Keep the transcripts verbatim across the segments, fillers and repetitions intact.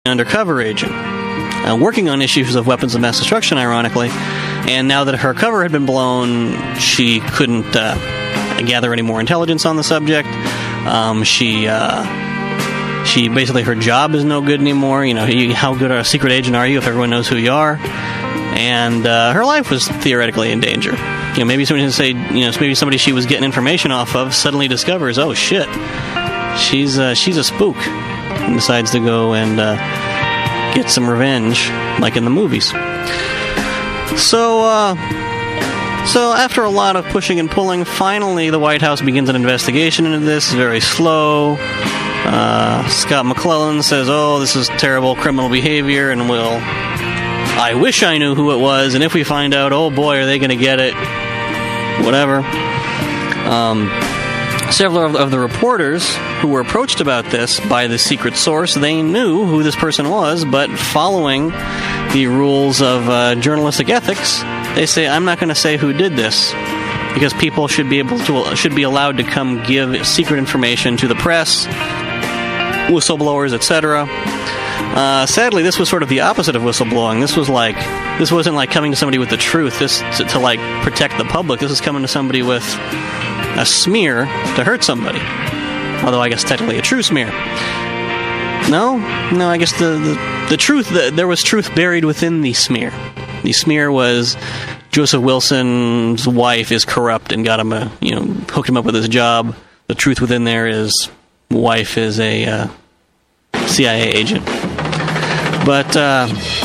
undercover agent, uh, working on issues of weapons of mass destruction, ironically. And now that her cover had been blown, she couldn't uh, gather any more intelligence on the subject. Um, she uh, she basically, her job is no good anymore. You know, you, how good a secret agent are you if everyone knows who you are? And uh, her life was theoretically in danger. You know, maybe somebody can say, you know, maybe somebody she was getting information off of suddenly discovers, oh shit, she's uh, she's a spook, and decides to go and uh, get some revenge, like in the movies. So, uh, so after a lot of pushing and pulling, finally the White House begins an investigation into this. It's very slow. Uh, Scott McClellan says, oh, this is terrible criminal behavior, and will... I wish I knew who it was, and if we find out, oh boy, are they going to get it. Whatever. Um, several of, of the reporters who were approached about this by the secret source, they knew who this person was, but following the rules of uh, journalistic ethics, they say, I'm not going to say who did this, because people should be able to should be allowed to come give secret information to the press, whistleblowers, et cetera. Uh, sadly, this was sort of the opposite of whistleblowing. This was like, this wasn't like coming to somebody with the truth, this to, to like protect the public. This is coming to somebody with a smear to hurt somebody. Although I guess technically a true smear. No, no. I guess the the, the truth, the, there was truth buried within the smear. The smear was Joseph Wilson's wife is corrupt and got him a, you know, hooked him up with his job. The truth within there is wife is a uh, C I A agent. But, uh,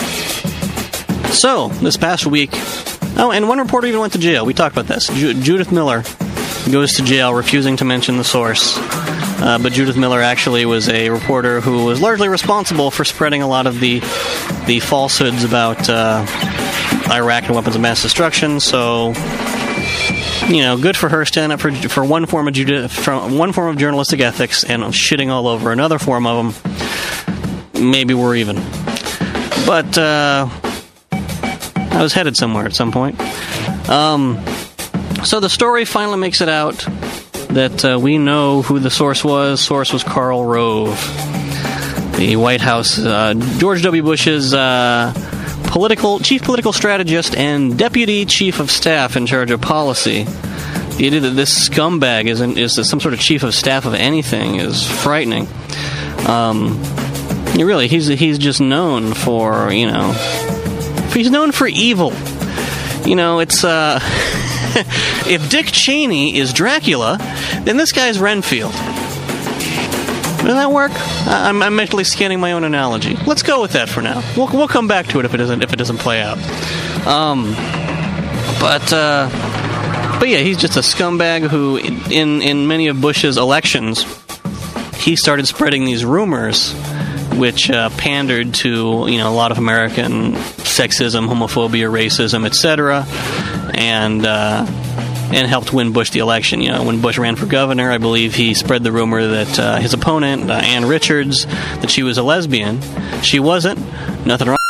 so, this past week, oh, and one reporter even went to jail. We talked about this. Ju- Judith Miller goes to jail, refusing to mention the source. Uh, but Judith Miller actually was a reporter who was largely responsible for spreading a lot of the the falsehoods about uh, Iraq and weapons of mass destruction. So, you know, good for her standing up for for one form of Judi- from one form of journalistic ethics and shitting all over another form of them. Maybe we're even. But uh, I was headed somewhere at some point. Um, so the story finally makes it out that uh, we know who the source was. Source was Karl Rove, the White House, uh, George W. Bush's uh, political chief political strategist and deputy chief of staff in charge of policy. The idea that this scumbag is, an, is some sort of chief of staff of anything is frightening. Um, really, he's he's just known for, you know, he's known for evil. You know, it's uh, if Dick Cheney is Dracula, then this guy's Renfield. Does that work? I'm, I'm mentally scanning my own analogy. Let's go with that for now. We'll we'll come back to it if it doesn't if it doesn't play out. Um, but uh, but yeah, he's just a scumbag who, in in many of Bush's elections, he started spreading these rumors, which uh, pandered to, you know, a lot of American sexism, homophobia, racism, et cetera, and uh, and helped win Bush the election. You know, when Bush ran for governor, I believe he spread the rumor that uh, his opponent, uh, Ann Richards, that she was a lesbian. She wasn't. Nothing wrong.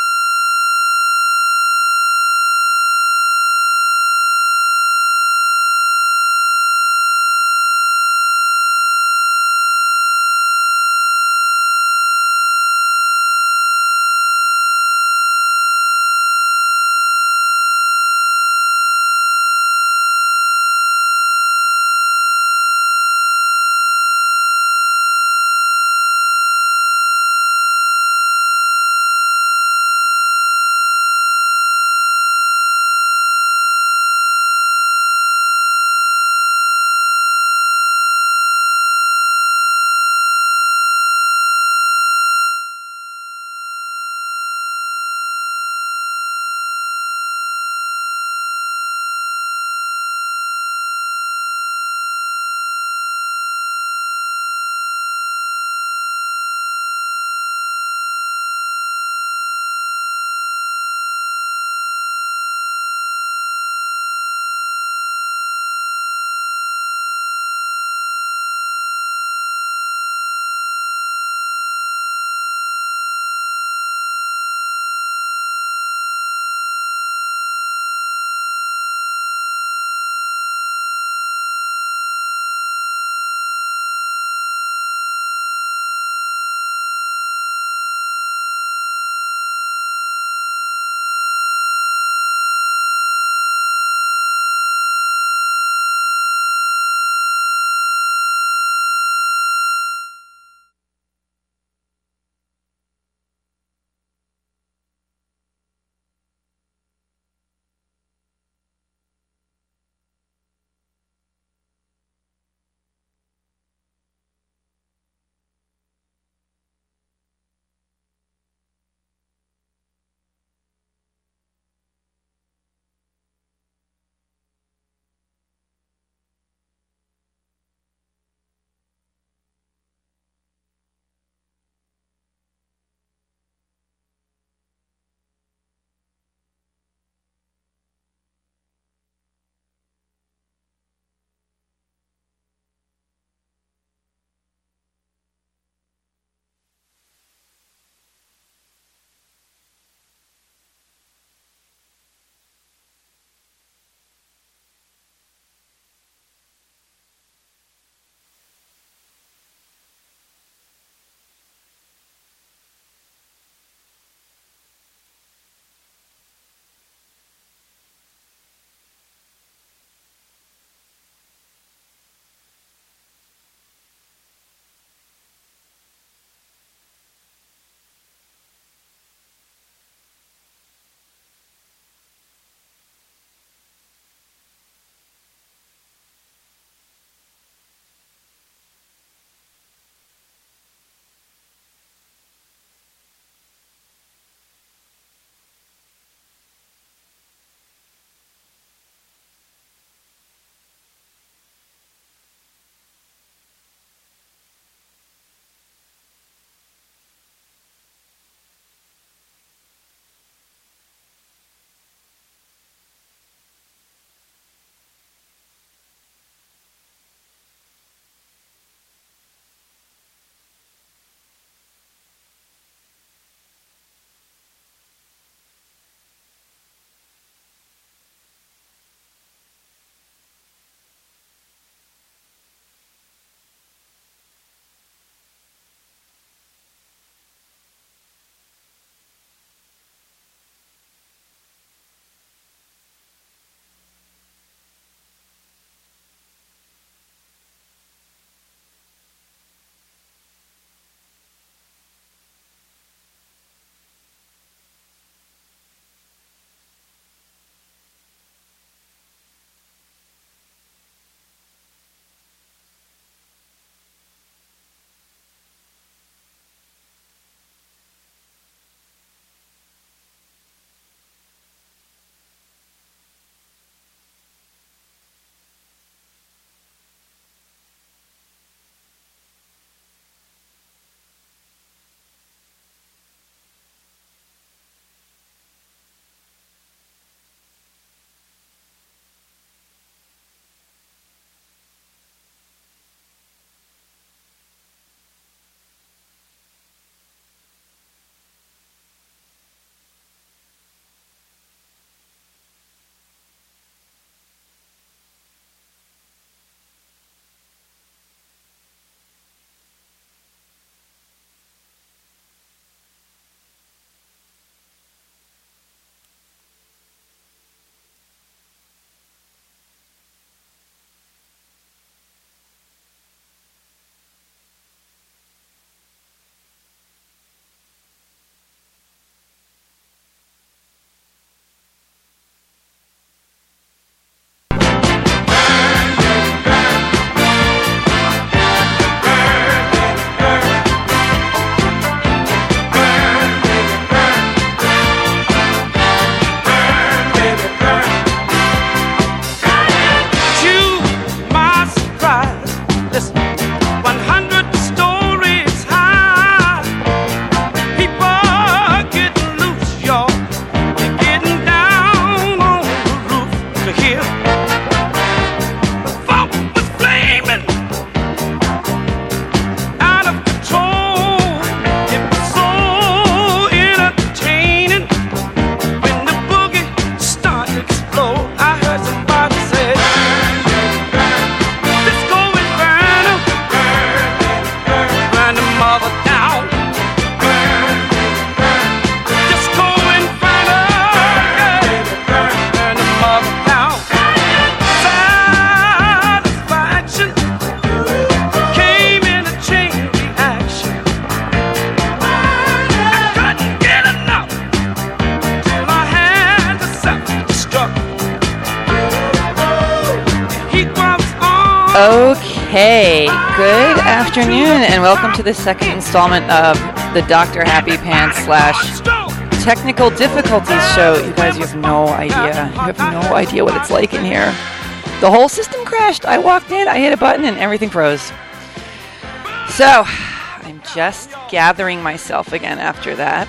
Okay, good afternoon, and welcome to the second installment of the Doctor Happy Pants slash Technical Difficulties show. You guys, you have no idea. You have no idea what it's like in here. The whole system crashed. I walked in, I hit a button, and everything froze. So, I'm just gathering myself again after that.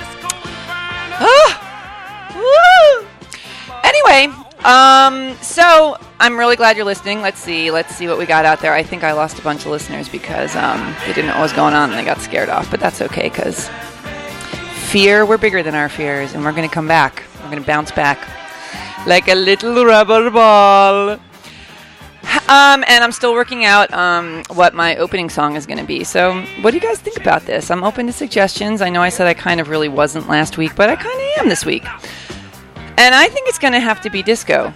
Ah! Woo! Anyway, um, so I'm really glad you're listening. Let's see, let's see what we got out there. I think I lost a bunch of listeners because um, they didn't know what was going on and they got scared off, but that's okay because fear, we're bigger than our fears, and we're going to come back. We're going to bounce back like a little rubber ball. Um, and I'm still working out um, what my opening song is going to be. So what do you guys think about this? I'm open to suggestions. I know I said I kind of really wasn't last week, but I kind of am this week. And I think it's going to have to be disco.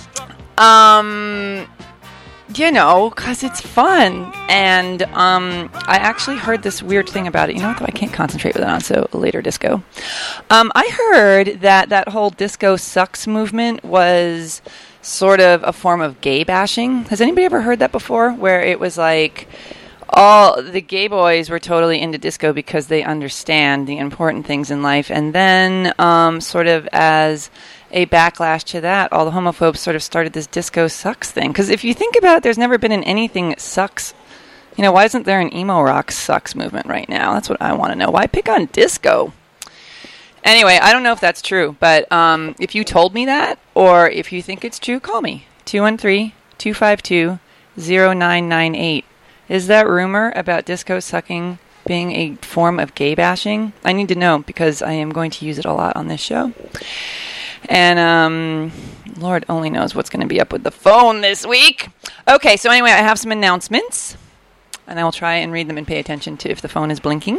Um, you know, because it's fun. And um, I actually heard this weird thing about it. You know what, though? I can't concentrate with it on, so later disco. Um, I heard that that whole disco sucks movement was sort of a form of gay bashing. Has anybody ever heard that before? Where it was like all the gay boys were totally into disco because they understand the important things in life. And then um, sort of as a backlash to that, all the homophobes sort of started this disco sucks thing. Because if you think about it, there's never been in anything that sucks. You know, why isn't there an emo rock sucks movement right now? That's what I want to know. Why pick on disco? Anyway, I don't know if that's true, but um, if you told me that, or if you think it's true, call me. two one three, two five two, zero nine nine eight. Is that rumor about disco sucking being a form of gay bashing? I need to know because I am going to use it a lot on this show. And um, Lord only knows what's going to be up with the phone this week. Okay, so anyway, I have some announcements, and I will try and read them and pay attention to if the phone is blinking.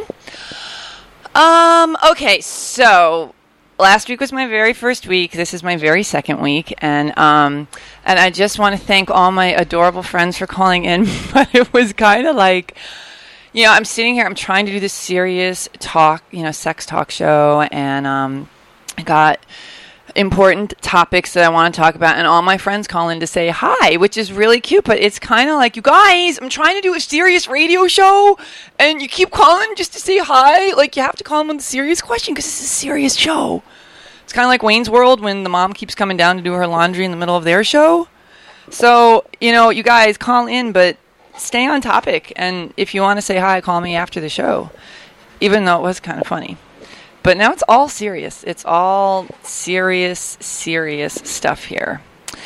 Um, okay, so last week was my very first week. This is my very second week. And um, and I just want to thank all my adorable friends for calling in. But it was kind of like, you know, I'm sitting here, I'm trying to do this serious talk, you know, sex talk show. And um, I got important topics that I want to talk about, and all my friends call in to say hi, which is really cute, but it's kind of like, you guys, I'm trying to do a serious radio show, and you keep calling just to say hi. Like, you have to call them with a serious question, because this is a serious show. It's kind of like Wayne's World, when the mom keeps coming down to do her laundry in the middle of their show. So, you know, you guys call in, but stay on topic, and if you want to say hi, call me after the show, even though it was kind of funny. But now it's all serious. It's all serious, serious stuff here.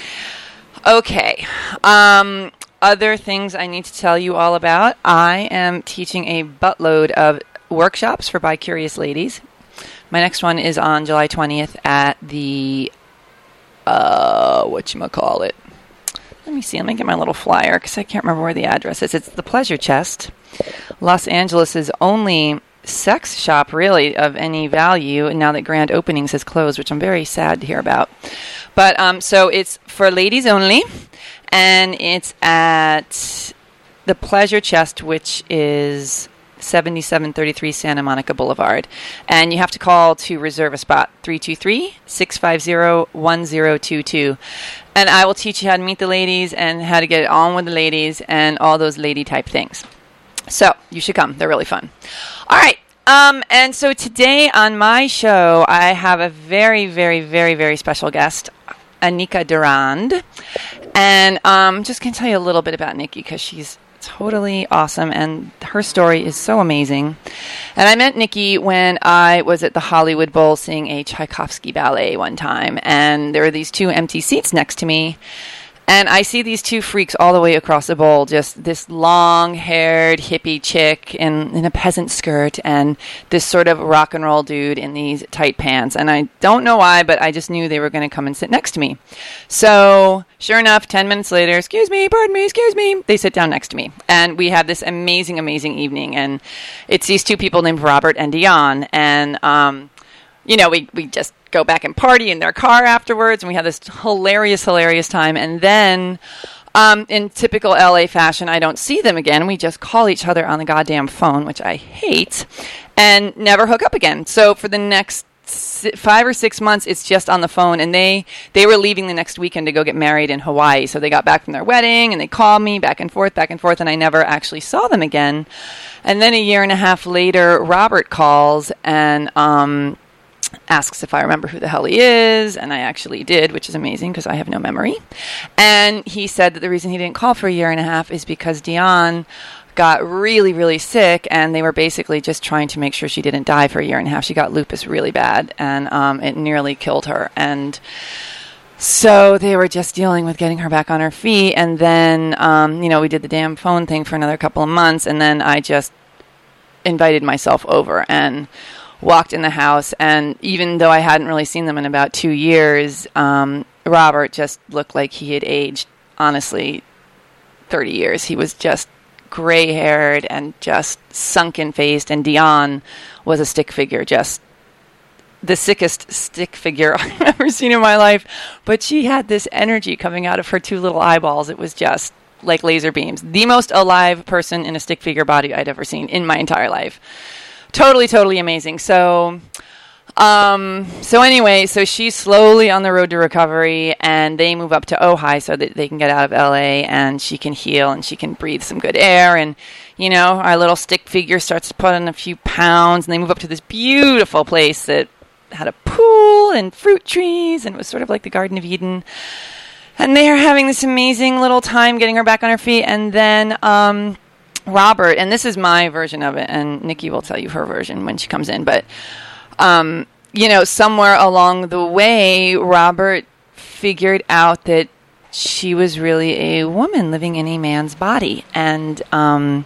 Okay. Um, other things I need to tell you all about. I am teaching a buttload of workshops for bi-curious ladies. My next one is on July twentieth at the, uh, whatchamacallit. Let me see. Let me get my little flyer because I can't remember where the address is. It's the Pleasure Chest, Los Angeles' only sex shop, really, of any value, now that Grand Openings has closed, which I'm very sad to hear about. But um, so it's for ladies only, and it's at the Pleasure Chest, which is seventy-seven thirty-three Santa Monica Boulevard. And you have to call to reserve a spot, three two three, six five zero, one zero two two. And I will teach you how to meet the ladies and how to get it on with the ladies and all those lady-type things. So you should come. They're really fun. All right. Um, and so today on my show, I have a very, very, very, very special guest, Anika Durand. And I'm um, just going to tell you a little bit about Nikki because she's totally awesome, and her story is so amazing. And I met Nikki when I was at the Hollywood Bowl seeing a Tchaikovsky ballet one time, and there were these two empty seats next to me. And I see these two freaks all the way across the bowl, just this long-haired hippie chick in, in a peasant skirt and this sort of rock and roll dude in these tight pants. And I don't know why, but I just knew they were going to come and sit next to me. So, sure enough, ten minutes later, excuse me, pardon me, excuse me, they sit down next to me. And we have this amazing, amazing evening. And it's these two people named Robert and Dion. And, um, you know, we, we just go back and party in their car afterwards, and we have this hilarious, hilarious time. And then, um, in typical L A fashion, I don't see them again. We just call each other on the goddamn phone, which I hate, and never hook up again. So for the next five or six months, it's just on the phone. And they, they were leaving the next weekend to go get married in Hawaii. So they got back from their wedding and they called me back and forth, back and forth. And I never actually saw them again. And then a year and a half later, Robert calls and um, asks if I remember who the hell he is. And I actually did, which is amazing because I have no memory. And he said that the reason he didn't call for a year and a half is because Dion got really, really sick, and they were basically just trying to make sure she didn't die for a year and a half. She got lupus really bad, and um, it nearly killed her. And so they were just dealing with getting her back on her feet. And then, um, you know, we did the damn phone thing for another couple of months, and then I just invited myself over and walked in the house. And even though I hadn't really seen them in about two years, um, Robert just looked like he had aged, honestly, thirty years. He was just gray-haired and just sunken-faced, and Dion was a stick figure, just the sickest stick figure I've ever seen in my life. But she had this energy coming out of her two little eyeballs. It was just like laser beams. The most alive person in a stick figure body I'd ever seen in my entire life. Totally, totally amazing. So... Um, so anyway, so she's slowly on the road to recovery, and they move up to Ojai so that they can get out of L A and she can heal and she can breathe some good air. And, you know, our little stick figure starts to put on a few pounds, and they move up to this beautiful place that had a pool and fruit trees, and it was sort of like the Garden of Eden. And they are having this amazing little time getting her back on her feet. And then, um, Robert, and this is my version of it, and Nikki will tell you her version when she comes in, but Um, you know, somewhere along the way, Robert figured out that she was really a woman living in a man's body, and um,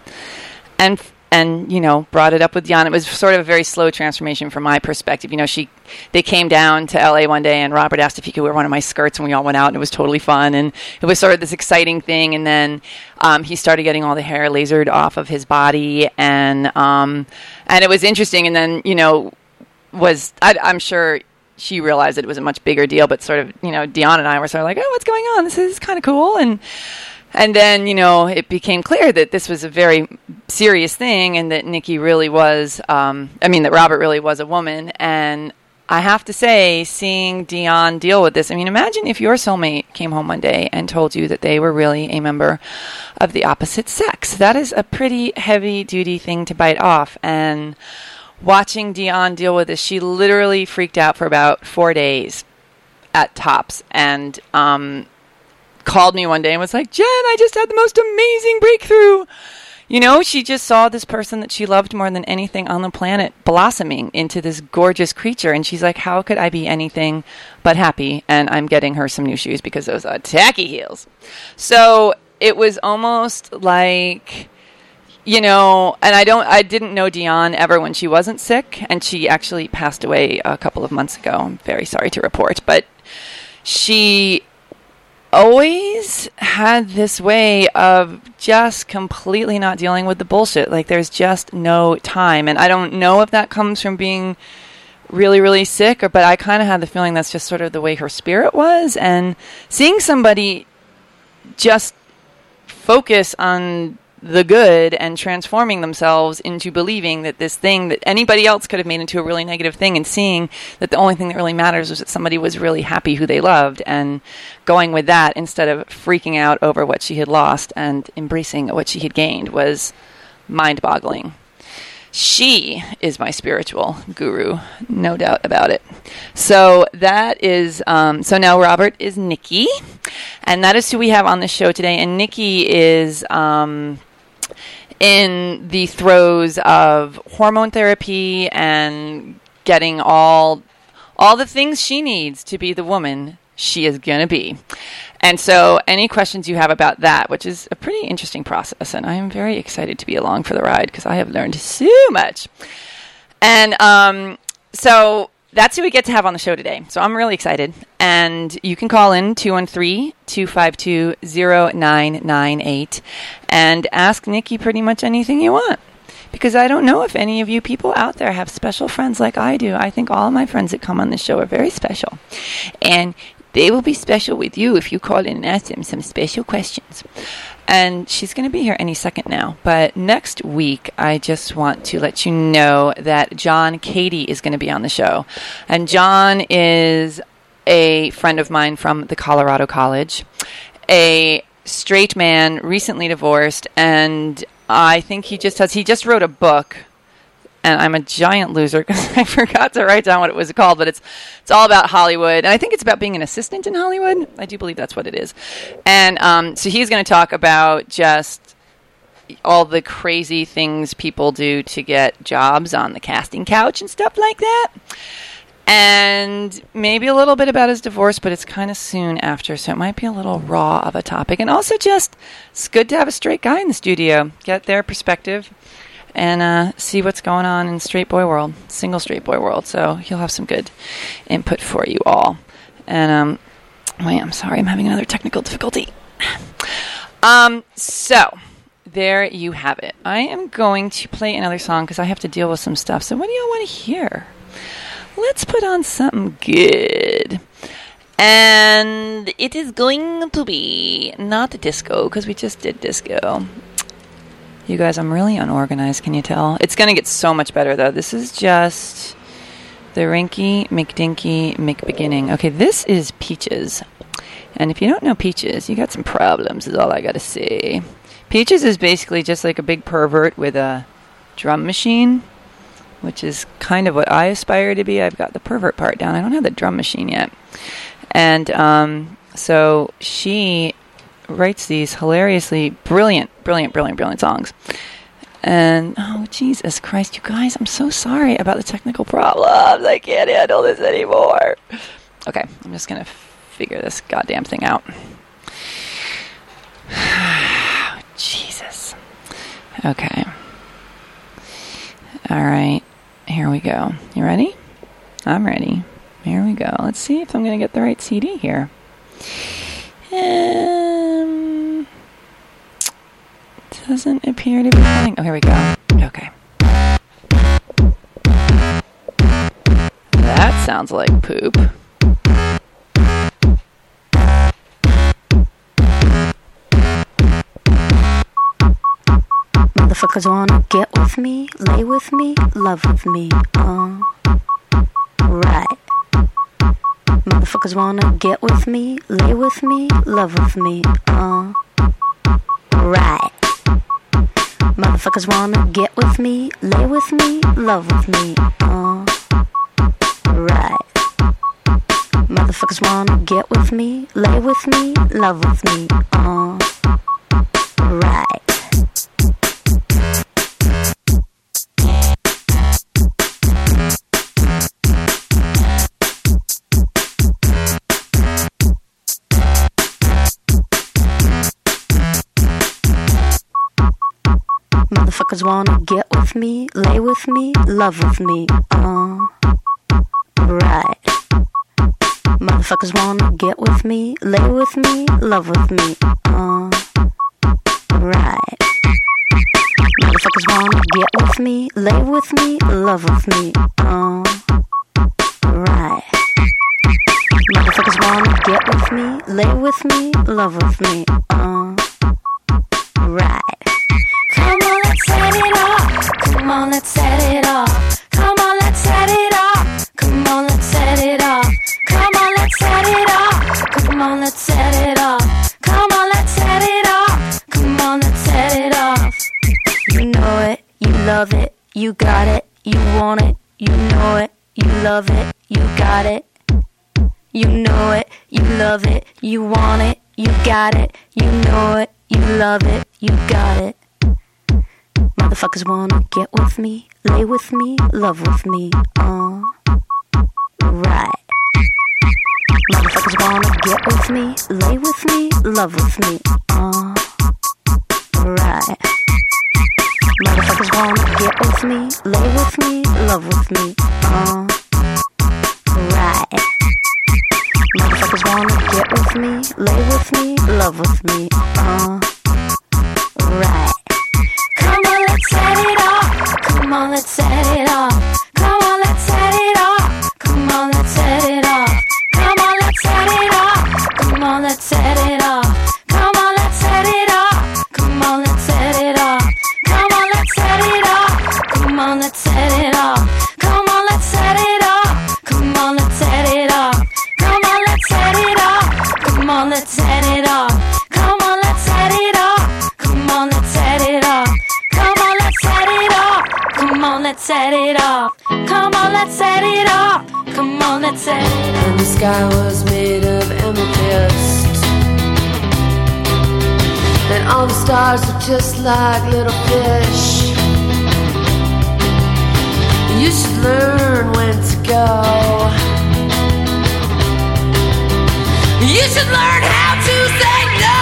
and and you know, brought it up with Dion. It was sort of a very slow transformation from my perspective. You know, she they came down to L A one day, and Robert asked if he could wear one of my skirts, and we all went out, and it was totally fun, and it was sort of this exciting thing. And then um, he started getting all the hair lasered off of his body, and um, and it was interesting. And then, you know, was I, I'm sure she realized that it was a much bigger deal, but sort of, you know, Dion and I were sort of like, oh, what's going on? This is kind of cool. And and then, you know, it became clear that this was a very serious thing, and that Nikki really was, um, I mean, that Robert really was a woman. And I have to say, seeing Dion deal with this, I mean, imagine if your soulmate came home one day and told you that they were really a member of the opposite sex. That is a pretty heavy-duty thing to bite off. And watching Dion deal with this, she literally freaked out for about four days at tops, and um, called me one day and was like, Jen, I just had the most amazing breakthrough. You know, she just saw this person that she loved more than anything on the planet blossoming into this gorgeous creature, and she's like, how could I be anything but happy? And I'm getting her some new shoes because those are tacky heels. So it was almost like... You know, and I don't, I didn't know Dion ever when she wasn't sick, and she actually passed away a couple of months ago. I'm very sorry to report, but she always had this way of just completely not dealing with the bullshit. Like, there's just no time, and I don't know if that comes from being really, really sick, or, but I kind of had the feeling that's just sort of the way her spirit was, and seeing somebody just focus on the good and transforming themselves into believing that this thing that anybody else could have made into a really negative thing, and seeing that the only thing that really matters was that somebody was really happy who they loved, and going with that instead of freaking out over what she had lost and embracing what she had gained was mind-boggling. She is my spiritual guru, no doubt about it. So that is, um, so now Robert is Nikki, and that is who we have on the show today. And Nikki is um, in the throes of hormone therapy and getting all all the things she needs to be the woman she is going to be. And so any questions you have about that, which is a pretty interesting process, and I am very excited to be along for the ride because I have learned so much. And um, so that's who we get to have on the show today. So I'm really excited. And you can call in two one three, two five two, zero nine nine eight and ask Nikki pretty much anything you want. Because I don't know if any of you people out there have special friends like I do. I think all of my friends that come on this show are very special. And They will be special with you if you call in and ask them some special questions. And she's going to be here any second now. But next week, I just want to let you know that John Cady is going to be on the show. And John is a friend of mine from the Colorado College, a straight man, recently divorced, and I think he just has, he just wrote a book, and I'm a giant loser because I forgot to write down what it was called, but it's it's all about Hollywood, and I think it's about being an assistant in Hollywood. I do believe that's what it is. And um, so he's going to talk about just all the crazy things people do to get jobs on the casting couch and stuff like that. And maybe a little bit about his divorce, but it's kind of soon after, so it might be a little raw of a topic. And also just, it's good to have a straight guy in the studio, get their perspective, and uh, see what's going on in straight boy world, single straight boy world. So he'll have some good input for you all. And, um, wait, I'm sorry, I'm having another technical difficulty. um, so, there you have it. I am going to play another song because I have to deal with some stuff. So what do y'all want to hear? Let's put on something good. And it is going to be not disco, because we just did disco. You guys, I'm really unorganized, can you tell? It's going to get so much better, though. This is just the Rinky McDinky McBeginning. Okay, this is Peaches. And if you don't know Peaches, you got some problems, is all I got to say. Peaches is basically just like a big pervert with a drum machine, which is kind of what I aspire to be. I've got the pervert part down. I don't have the drum machine yet. And um, so she writes these hilariously brilliant, brilliant, brilliant, brilliant songs. And, oh, Jesus Christ, you guys, I'm so sorry about the technical problems. I can't handle this anymore. Okay, I'm just going to figure this goddamn thing out. Oh, Jesus. Okay. All right. Here we go. You ready? I'm ready. Here we go. Let's see if I'm going to get the right C D here. Um, doesn't appear to be playing. Oh, here we go. Okay. That sounds like poop. Motherfuckers wanna get with me, lay with me, love with me, uh, right. Motherfuckers wanna get with me, lay with me, love with me, uh, right. Motherfuckers wanna get with me, lay with me, love with me, uh, right. Motherfuckers wanna get with me, lay with me, love with me, uh, right. Motherfuckers wanna get with me, lay with me, love with me, uh, right. Motherfuckers wanna get with me, lay with me, love with me, uh, right. Motherfuckers wanna get with me, lay with me, love with me, uh, right. Motherfuckers wanna get with me, lay with me, love with me, uh, right. Come on, let's set it off. Come on, let's set it off. Come on, let's set it off. Come on, let's set it off. Come on, let's set it off. Come on, let's set it off. Come on, let's set it off. Come on, let's set it off. You know it, you love it, you got it, you want it, you know it, you love it, you got it. You know it, you love it, you want it, you got it, you know it, you love it, you got it. Motherfuckers wanna get with me, lay with me, love with me, uh, right. Motherfuckers wanna get with me, lay with me, love with me, uh, right. Motherfuckers wanna get with me, lay with me, love with me, uh, right. Motherfuckers wanna get with me, lay with me, love with me, uh, right. Come on, let's set it off. Come on, let's set it off. Come on, let's set it off. Come on, let's set it off. Come on, let's set it off. let's set it off. Come on, let's set it off. And the sky was made of amethyst, and all the stars were just like little fish. You should learn when to go. You should learn how to say no.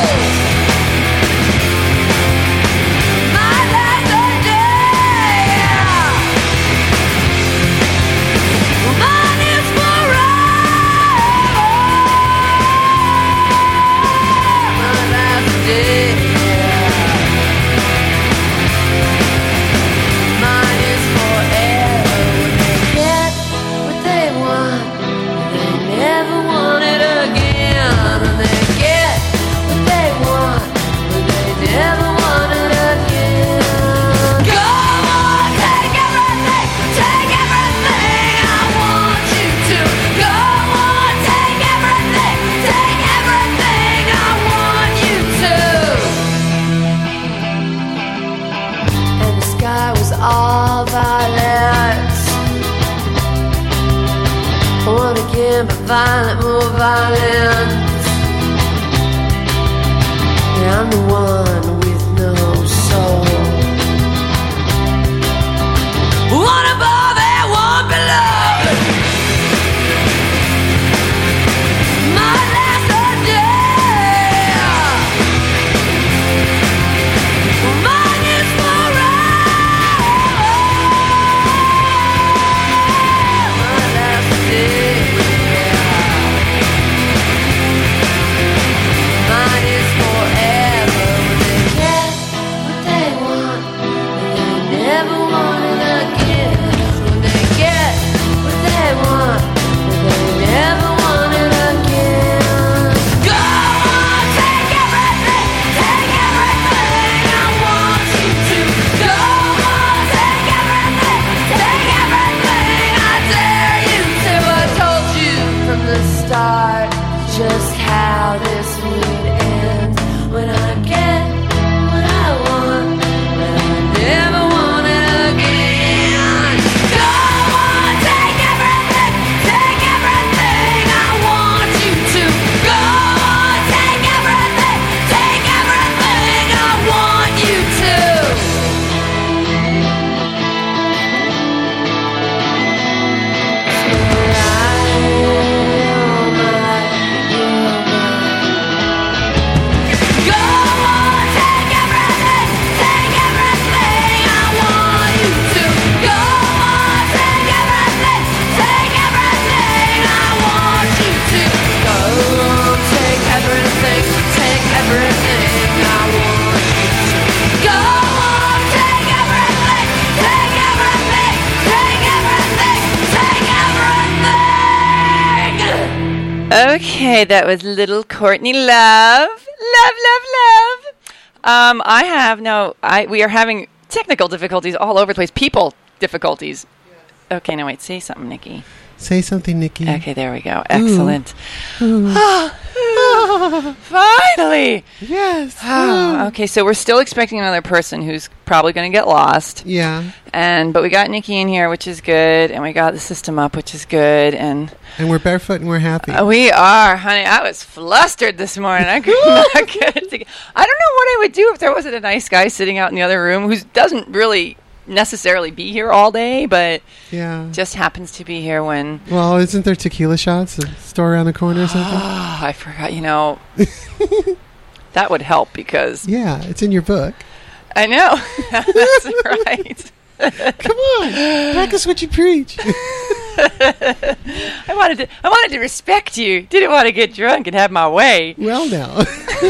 My life's a day. Mine is forever. My life's a day. Mine is forever. When they get what they want, they never want it again. When they get what they want, but they never want it again. Go on, take everything, take everything I want you to. Go on, take everything, take everything I want you to. And the sky was all violet. One again, but violent, more violent. Yeah, I'm the one with no soul. One above and one below. My last a day. Mine is forever. My last day. Mine is forever. When they get what they want, and they never want it again. When they get what they want, and they never want it again. Go on, take everything, take everything I want you to. Go on, take everything, take everything I dare you to. I told you from the start just how this would end. When I get what I want, but I never want it again. Go on, take everything, take everything I want you to. Go on, take everything, take everything I want you to. Go on, take everything, take everything I want you to. Go on, take everything, take everything I want you to. Go on, take everything, take everything I want you to. Go on, take everything, take everything, take everything, take everything. Okay, that was little Courtney Love. Love, love, love. Um, I have no, I we are having technical difficulties all over the place. People difficulties. Okay, now wait, say something, Nikki. Say something, Nikki. Okay, there we go. Excellent. Ooh. Finally. Yes. Oh, okay, so we're still expecting another person who's probably going to get lost. Yeah. And but we got Nikki in here, which is good, and we got the system up, which is good, and And we're barefoot and we're happy. uh, we are, honey. I was flustered this morning. I could not get it together. I don't know what I would do if there wasn't a nice guy sitting out in the other room who doesn't really necessarily be here all day, but Yeah. just happens to be here when. Well, isn't there tequila shots? A store around the corner or something? Oh, I forgot. You know, that would help because Yeah, it's in your book. I know. That's right. Come on, practice what you preach. I wanted to. I wanted to respect you. Didn't want to get drunk and have my way. Well, now.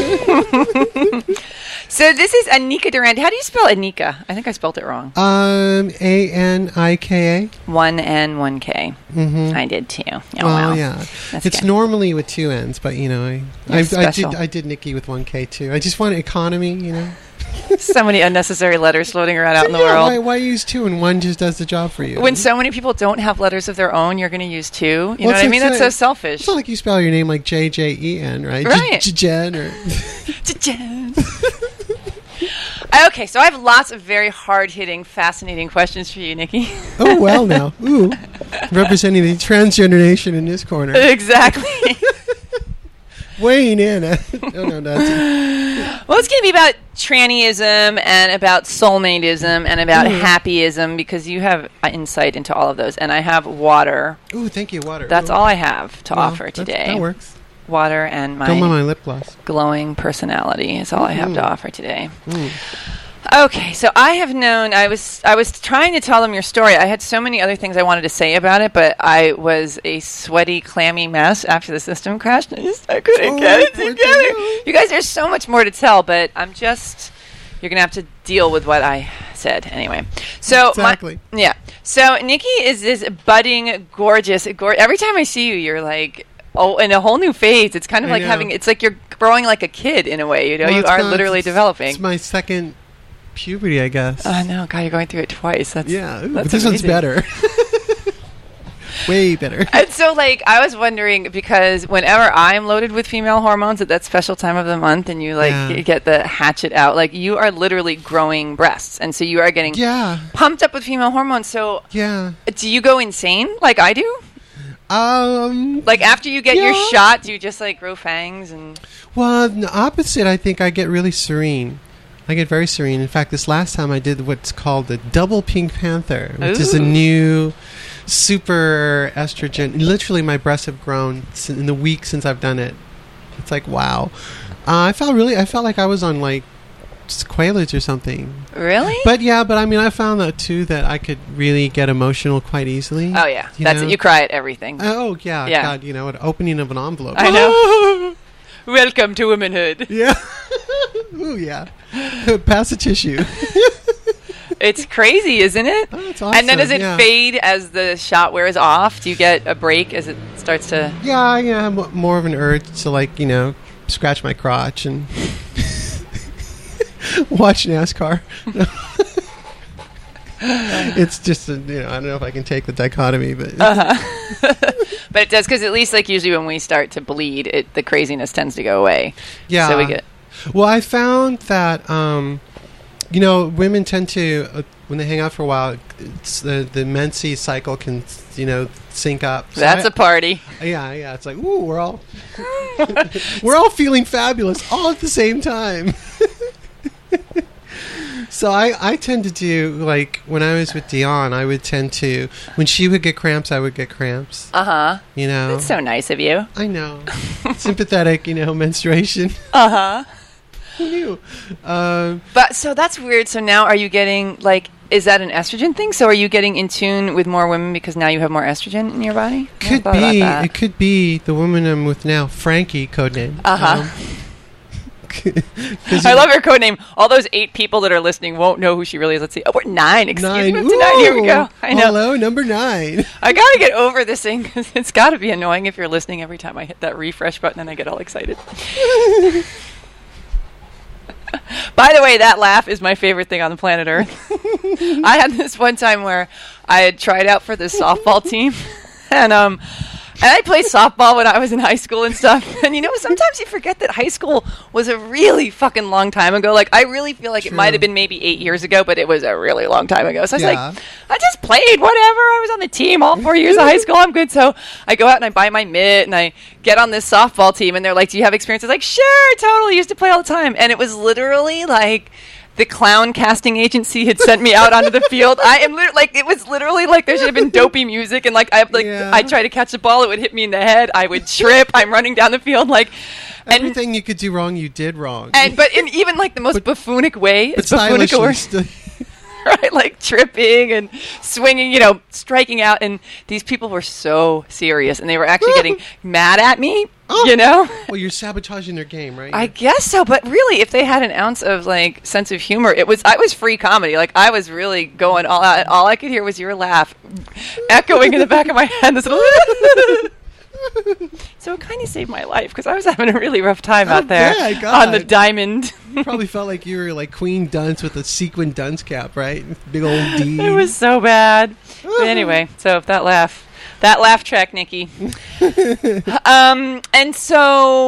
So this is Anika Durant. How do you spell Anika? I think I spelled it wrong. um, A N I K A. One N, one K. Mm-hmm. I did too. Oh, well, wow. yeah. That's It's good. normally with two N's, but you know, I, You're I, I special. did I did Nikki with one K too. I just want economy, you know. So many unnecessary letters floating around out in the Yeah, world. Why, why use two and one just does the job for you? When so many people don't have letters of their own, you're going to use two. You Well, know what I it's mean? like That's so saying- selfish. It's not like you spell your name like J J E N, right? Right. J- Jen or. Okay, so I have lots of very hard-hitting, fascinating questions for you, Nikki. Oh, well now. Ooh. Representing the transgender nation in this corner. Exactly. Weighing in. no, no, Nazi. Well, it's going to be about trannyism and about soulmateism and about Mm. happyism because you have uh, insight into all of those. And I have water. Ooh, thank you, water. That's Ooh. all I have to Well, offer that's- today. That works. Water and Don't mind my my lip gloss. glowing personality is all I have to Mm. offer today. Mm. Okay, so I have known I was I was trying to tell them your story. I had so many other things I wanted to say about it, but I was a sweaty, clammy mess after the system crashed. I just I couldn't Oh, get it poor together. thing. You guys, there's so much more to tell, but I'm just you're gonna have to deal with what I said anyway. So Exactly. my, yeah. So Nikki is this budding, gorgeous. Gor- every time I see you, you're like. Oh, in a whole new phase. It's kind of I like know. having. It's like you're growing like a kid in a way. You know, Well, you it's are kinda- literally it's- developing. It's my second puberty, I guess. Oh no, God, you're going through it twice. That's yeah, ooh, that's but this one's amazing. better. Way better. And so, like, I was wondering because whenever I'm loaded with female hormones at that special time of the month, and you like Yeah. y- get the hatchet out, like you are literally growing breasts, and so you are getting Yeah, pumped up with female hormones. So, yeah. do you go insane like I do? Um. Like after you get your Yeah. shot, do you just like grow fangs and? Well, the opposite. I think I get really serene. I get very serene. In fact, this last time I did what's called the double Pink Panther, which is a Ooh. new super estrogen. Literally, my breasts have grown s- in the week since I've done it. It's like wow. Uh, I felt really. I felt like I was on like Quaaludes or something. Really? But yeah, but I mean, I found that too that I could really get emotional quite easily. Oh yeah, you that's know? it. You cry at everything. Oh yeah, Yeah. God, you know, an opening of an envelope. I know. Welcome to womanhood. Yeah. Ooh, yeah. Pass the tissue. It's crazy, isn't it? Oh, that's awesome. And then does it yeah. fade as the shot wears off? Do you get a break as it starts to? Yeah, yeah. I have more of an urge to, like, you know, scratch my crotch and watch NASCAR. It's just, a, you know, I don't know if I can take the dichotomy, but Uh-huh. But it does because at least like usually when we start to bleed, it the craziness tends to go away. yeah. So we get. Well, I found that, um, you know, women tend to, uh, when they hang out for a while, it's the the menses cycle can, you know, sync up. So That's I- a party. Yeah, yeah. It's like, ooh, we're all we're all feeling fabulous all at the same time. So I, I tend to do, like, when I was with Dion, I would tend to, when she would get cramps, I would get cramps. Uh huh. You know? That's so nice of you. I know. Sympathetic, you know, menstruation. Uh huh. Who knew? Um, But so that's weird. So now are you getting like? Is that an estrogen thing? So are you getting in tune with more women because now you have more estrogen in your body? I could thought about be, that. it could be the woman I'm with now, Frankie, codename. Uh-huh. Um, 'cause I you- love her code name. All those eight people that are listening won't know who she really is. Let's see. Oh, we're nine. Excuse Nine. me. Up to nine. Here we Ooh. go. I know. Hello, number nine. I gotta get over this thing because it's gotta be annoying if you're listening every time I hit that refresh button and I get all excited. By the way, that laugh is my favorite thing on the planet Earth. I had this one time where I had tried out for this softball team, and um, and I played softball when I was in high school and stuff. And you know, sometimes you forget that high school was a really fucking long time ago. Like, I really feel like it True. might have been maybe eight years ago, but it was a really long time ago. So I was Yeah. like, I just played, whatever. I was on the team all four years of high school. I'm good. So I go out and I buy my mitt and I get on this softball team, and they're like, do you have experience? I was like, sure, totally. Used to play all the time. And it was literally like the clown casting agency had sent me out onto the field. I am lit- like, it was literally like there should have been dopey music, and like I like Yeah. I try to catch the ball, it would hit me in the head. I would trip. I'm running down the field like, and Everything you could do wrong, you did wrong. and but in even like the most But- buffoonic way, but it's buffoonic stylishly, or st- right, like tripping and swinging, you know, striking out, and these people were so serious, and they were actually getting mad at me, Oh. you know. well, you're sabotaging their game, right? I guess so, but really, if they had an ounce of like sense of humor, it was I was free comedy. Like I was really going all out. All I could hear was your laugh, echoing in the back of my head. This little so it kind of saved my life because I was having a really rough time Oh, out there yeah, God. on the diamond. Probably felt like you were like Queen Dunce with a sequin dunce cap, right? Big old D. It was so bad. But anyway, so that laugh, that laugh track, Nikki. um, and so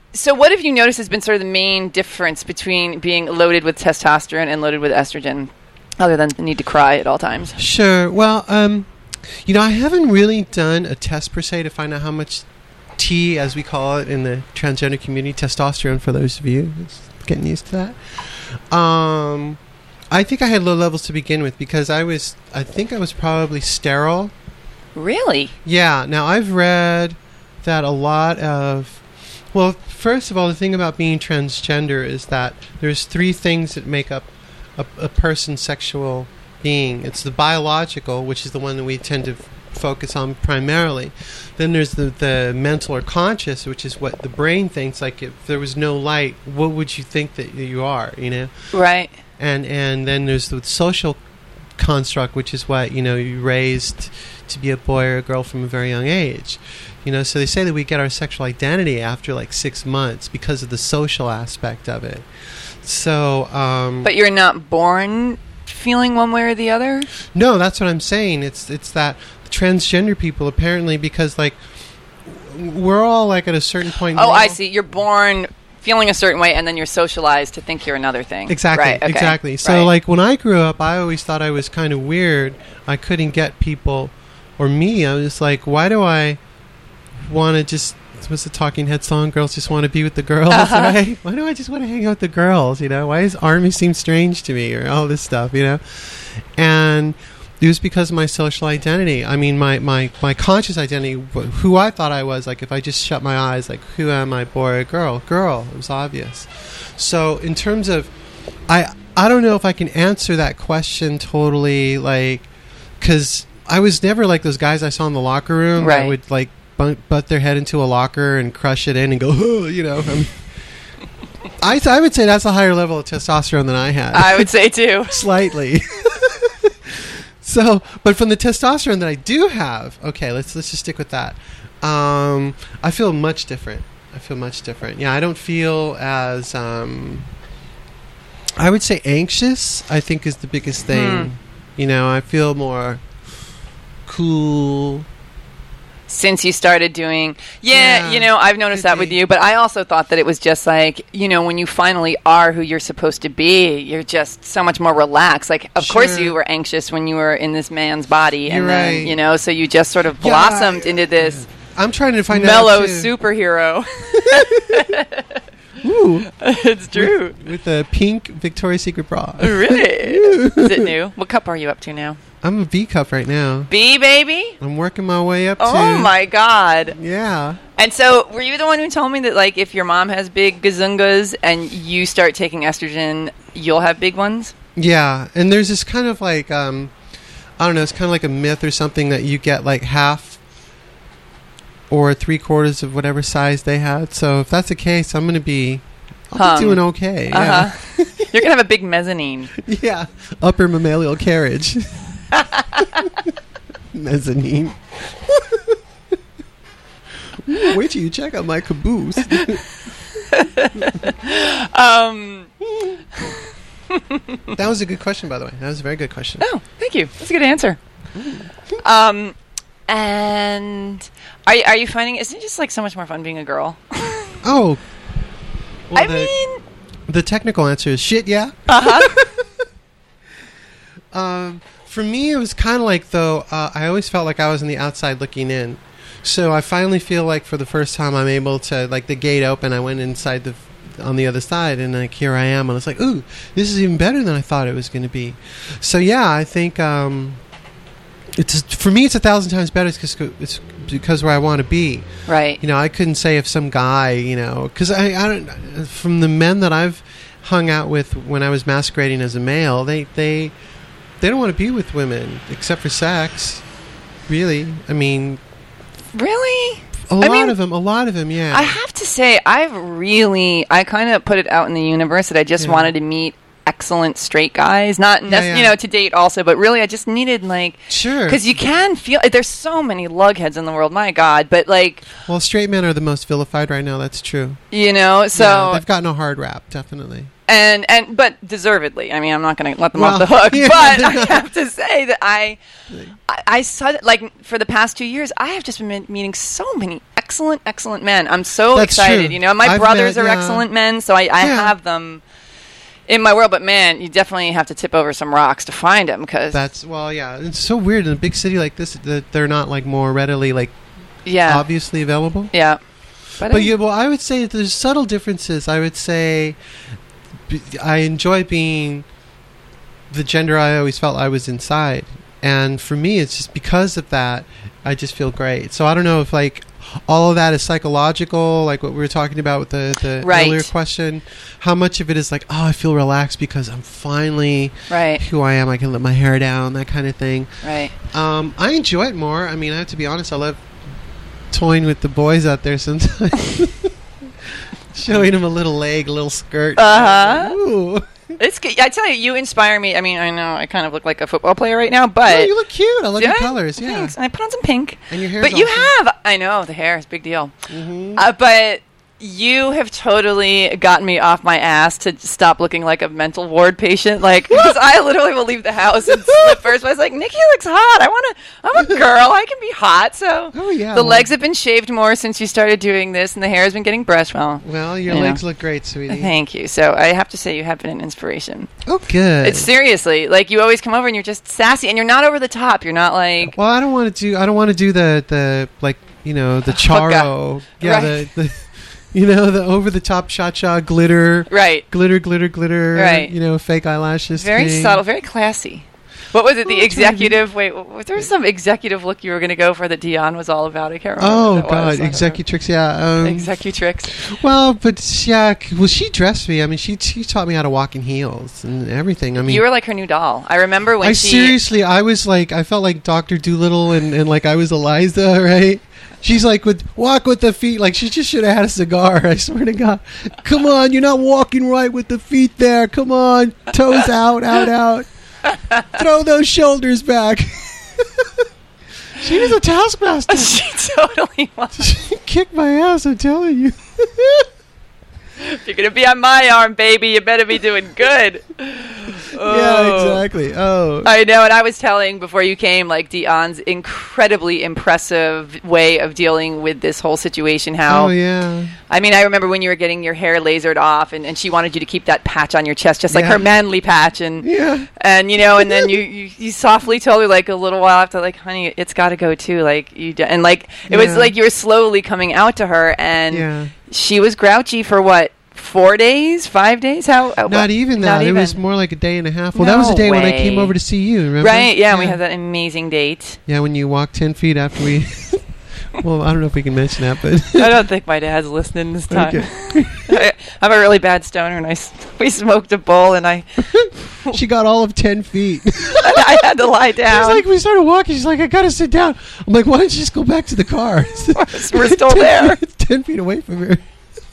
So what have you noticed has been sort of the main difference between being loaded with testosterone and loaded with estrogen, other than the need to cry at all times? Sure. Well, um, you know, I haven't really done a test per se to find out how much T, as we call it in the transgender community, testosterone, for those of you who's getting used to that. Um, I think I had low levels to begin with because I was, I think I was probably sterile. Really? Yeah. Now, I've read that a lot of... Well, first of all, the thing about being transgender is that there's three things that make up a, a person's sexual being. It's the biological, which is the one that we tend to f- focus on primarily. Then there's the, the mental or conscious, which is what the brain thinks. Like, if there was no light, what would you think that you are, you know? Right. And and then there's the social construct, which is what, you know, you raised to be a boy or a girl from a very young age. You know, so they say that we get our sexual identity after like six months because of the social aspect of it. So, um, but you're not born feeling one way or the other? No, that's what I'm saying. It's it's that transgender people apparently, because like we're all like at a certain point. Oh, now. I see. You're born feeling a certain way, and then you're socialized to think you're another thing. Exactly. Right, okay. Exactly. So, right. like when I grew up, I always thought I was kind of weird. I couldn't get people, or me. I was just like, why do I want to just, what's the Talking Head song? Girls just want to be with the girls, uh-huh. right? Why do I just want to hang out with the girls? You know, why does Army seem strange to me, or all this stuff? You know, and it was because of my social identity. I mean, my, my, my conscious identity, who I thought I was. Like, if I just shut my eyes, like, who am I, boy or girl? Girl. It was obvious. So, in terms of, I I don't know if I can answer that question totally, like, because I was never like those guys I saw in the locker room. Right. That would like butt, butt their head into a locker and crush it in and go, oh, you know. I mean, I, I would say that's a higher level of testosterone than I had. I would say too. Slightly. So, but from the testosterone that I do have, okay, let's let's just stick with that. Um, I feel much different. I feel much different. Yeah, I don't feel as, um, I would say anxious, I think is the biggest thing. Hmm. You know, I feel more cool. Since you started doing, yeah, Yeah, you know, I've noticed could that with be. you, but I also thought that it was just like, you know, when you finally are who you're supposed to be, you're just so much more relaxed. Like, of course Sure. you were anxious when you were in this man's body, and You're then, right. you know, so you just sort of Yeah, blossomed I- into this I'm trying to find mellow out too. superhero. Ooh, It's true. with the pink Victoria's Secret bra. Really? Is it new? What cup are you up to now? I'm a B cup right now. B, baby? I'm working my way up Oh, to. my God. Yeah. And so, were you the one who told me that, like, if your mom has big gazungas and you start taking estrogen, you'll have big ones? Yeah, and there's this kind of like, um, I don't know, it's kind of like a myth or something that you get like half or three quarters of whatever size they had. So if that's the case, I'm going to be, I'll Hung. be doing okay. Uh-huh. You're going to have a big mezzanine. Yeah. yeah, upper mammalial carriage. Mezzanine. Ooh, wait till you check out my caboose. Um, That was a good question, by the way. That was a very good question. oh, thank you. That's a good answer. Um, and are, are you finding, isn't it just like so much more fun being a girl? Oh. Well, I the, mean, the technical answer is shit, yeah. uh-huh. Um, for me, it was kind of like, though, uh, I always felt like I was on the outside looking in. So I finally feel like for the first time I'm able to, like, the gate open, I went inside the, on the other side, and like, here I am. And it's like, ooh, this is even better than I thought it was going to be. So yeah, I think, um, it's, for me, it's a thousand times better because it's because where I want to be. Right. You know, I couldn't say if some guy, you know, because I, I don't, from the men that I've hung out with when I was masquerading as a male, they, they, they don't want to be with women except for sex. Really, I mean, Really? a I lot mean, of them, a lot of them, yeah. I have to say, I've really, I kind of put it out in the universe that I just Yeah. wanted to meet excellent straight guys, not nec- yeah. you know, to date also, but really I just needed like, Sure. because you can feel, there's so many lugheads in the world, my God, but like, Well, straight men are the most vilified right now. That's true. you know, so, Yeah, they've gotten a hard rap, definitely. and and but deservedly. I mean, I'm not going to let them Well, off the hook, yeah. but I have to say that I, I, I saw that, like for the past two years, I have just been me- meeting so many excellent, excellent men. I'm so That's excited. true. You know, my I've brothers met- are yeah. excellent men, so I, I Yeah. have them in my world. But man, you definitely have to tip over some rocks to find them because That's well, yeah. It's so weird in a big city like this that they're not like more readily like yeah, obviously available. yeah. But, But I- yeah, well, I would say there's subtle differences. I would say b- I enjoy being the gender I always felt I was inside, and for me, it's just because of that, I just feel great. So I don't know if like all of that is psychological, like what we were talking about with the, the Right. earlier question. How much of it is like, oh, I feel relaxed because I'm finally right, who I am. I can let my hair down, that kind of thing. right. Um, I enjoy it more. I mean, I have to be honest. I love toying with the boys out there sometimes, showing them a little leg, a little skirt. Uh-huh. Ooh. It's good. I tell you, you inspire me. I mean, I know I kind of look like a football player right now, but Oh, you look cute. I love your Yeah, colors. Yeah, thanks. And I put on some pink. and your hair. But you have, I know, the hair is a big deal. Hmm. Uh, but you have totally gotten me off my ass to stop looking like a mental ward patient. Like, because I literally will leave the house in slippers. But I was like, Nikki looks hot. I want to, I'm a girl. I can be hot. So Oh yeah. the well, legs have been shaved more since you started doing this, and the hair has been getting brushed. Well, Well, your you know. legs look great, sweetie. thank you. So I have to say, you have been an inspiration. Oh, good. It's seriously, like, you always come over and you're just sassy, and you're not over the top. You're not like, well, I don't want to do. I don't want to do the the like you know the charo. Yeah, Right. the, the you know the over the top cha cha glitter. right. Glitter, glitter, glitter. Right. You know, fake eyelashes. Very thing. subtle, very classy. What was it? The Oh, executive. Wait, was there some executive look you were going to go for that Dion was all about? I can't remember. Oh what that God, was. executrix. Yeah. Um, Executrix. Well, but yeah, c- well, she dressed me. I mean, she she taught me how to walk in heels and everything. I mean, You were like her new doll. I remember when I she. seriously, I was like, I felt like Doctor Doolittle, and, and like I was Eliza, right? She's like, with walk with the feet. Like she just should have had a cigar. I swear to God. Come on, you're not walking right with the feet there. Come on, toes out, out, out. Throw those shoulders back. She was a taskmaster. She totally was. She kicked my ass. I'm telling you. If you're going to be on my arm, baby, you better be doing good. Yeah, Oh. exactly. Oh. I know, and I was telling before you came, like, Dion's incredibly impressive way of dealing with this whole situation. How, Oh yeah. I mean, I remember when you were getting your hair lasered off, and, and she wanted you to keep that patch on your chest, just like Yeah. her manly patch, and Yeah. and you know, and then you, you, you softly told her like a little while after, like, honey, it's got to go too, like you, d-. and like it was Yeah. like you were slowly coming out to her, and Yeah. she was grouchy for what? Four days, five days? How? uh, Not what? even Not that. It was even. more like a day and a half. Well, that was the No day when I came way. over to see you. Remember? Right? Yeah, and we had that amazing date. Yeah, when you walked ten feet after we. Well, I don't know if we can mention that, but. I don't think my dad's listening this time. Okay. I, I'm a really bad stoner, and I s- we smoked a bowl, and I She got all of ten feet. I had to lie She's down. like, we started walking. She's like, I gotta sit down. I'm like, why don't you just go back to the car? We're still ten there. Feet, ten feet away from her.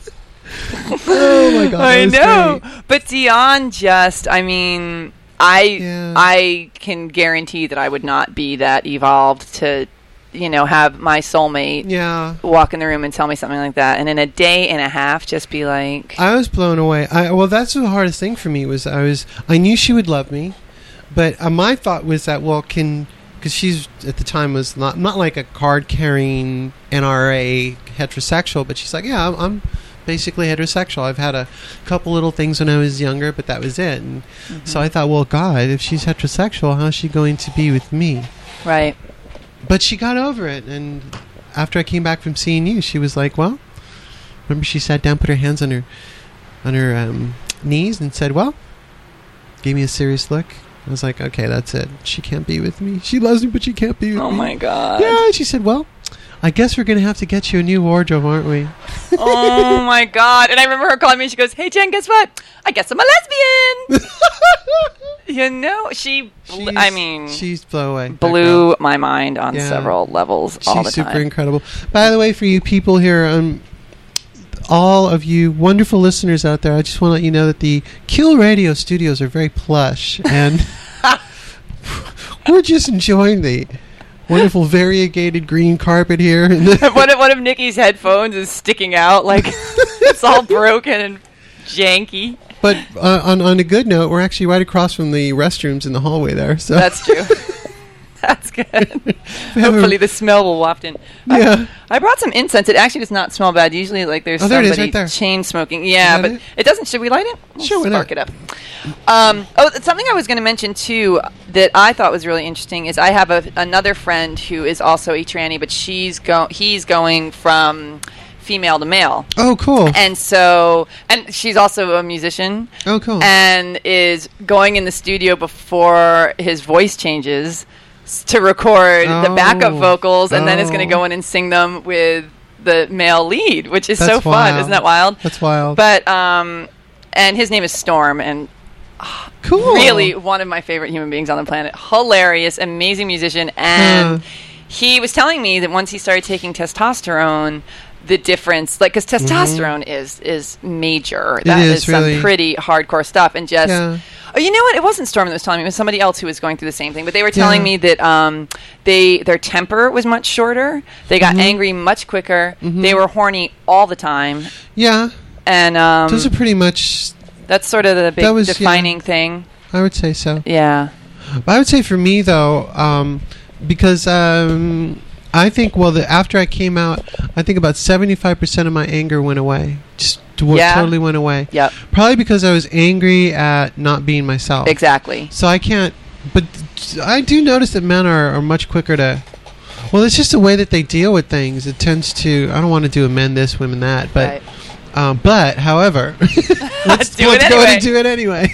Oh my god! I that was know, great. but Dion just, I mean, I Yeah. I can guarantee that I would not be that evolved to, you know, have my soulmate Yeah, walk in the room and tell me something like that, and in a day and a half just be like, I was blown away. I well, that's the hardest thing for me was I was I knew she would love me, but uh, my thought was that well, can because she's at the time was not not like a card carrying N R A heterosexual, but she's like, yeah, I'm. I'm basically heterosexual. I've had a couple little things when I was younger, but that was it. And mm-hmm. so I thought, well, God, if she's heterosexual, how's she going to be with me? right, But she got over it. And after I came back from seeing you, she was like, well, remember she sat down, put her hands on her on her um, knees and said, well, gave me a serious look. I was like, okay, that's it. She can't be with me. She loves me, but she can't be with oh me. my god, Yeah, and she said, well, I guess we're going to have to get you a new wardrobe, aren't we? oh my god. And I remember her calling me, and she goes, hey Jen, guess what? I guess I'm a lesbian. You know, she, bl- She's- I mean, she's blow away. That blew girl. my mind on Yeah. several levels all the She's super time. incredible. By the way, for you people here, um, all of you wonderful listeners out there, I just want to let you know that the Kill Radio studios are very plush, and we're just enjoying the wonderful variegated green carpet here. one of one of Nikki's headphones is sticking out, like it's all broken and janky. But uh, on on a good note, we're actually right across from the restrooms in the hallway there. So That's true. That's good. Hopefully the smell will waft in. Yeah. I, I brought some incense. It actually does not smell bad. Usually, like there's Oh, there it is, somebody right there. chain smoking. Yeah, Is that but it? it? doesn't. Should we light it? We'll Sure, why spark not? it up. Um, oh, it's something I was going to mention too that I thought was really interesting is I have a, another friend who is also a tranny, but she's go he's going from female to male. Oh, cool. And so, and she's also a musician. Oh, cool. And is going in the studio before his voice changes s- to record the backup Oh. vocals, and then is going Oh. to go in and sing them with the male lead, which is so That's fun. wild. Isn't that wild? That's wild. But, um, and his name is Storm, and cool. really one of my favorite human beings on the planet. Hilarious, amazing musician. And Huh. he was telling me that once he started taking testosterone, the difference, like, because testosterone is is major. That is, is some really. pretty hardcore stuff. And just, Yeah. oh, you know what? It wasn't Storm that was telling me. It was somebody else who was going through the same thing. But they were telling Yeah. me that um, they their temper was much shorter. They got Mhm. angry much quicker. Mhm. They were horny all the time. Yeah. And um, Those are pretty much, that's sort of the big That was- yeah. defining thing. I would say so. Yeah. I would say for me though, um, because um, I think well, the, after I came out, I think about seventy-five percent of my anger went away. Just to- Yeah. totally went away. Yep. Probably because I was angry at not being myself. Exactly. So I can't. But I do notice that men are, are much quicker to. Well, it's just the way that they deal with things. It tends to. I don't want to do a men this, women that, but. Right. Um, but, however, let's, Do it let's go ahead anyway. and do it anyway.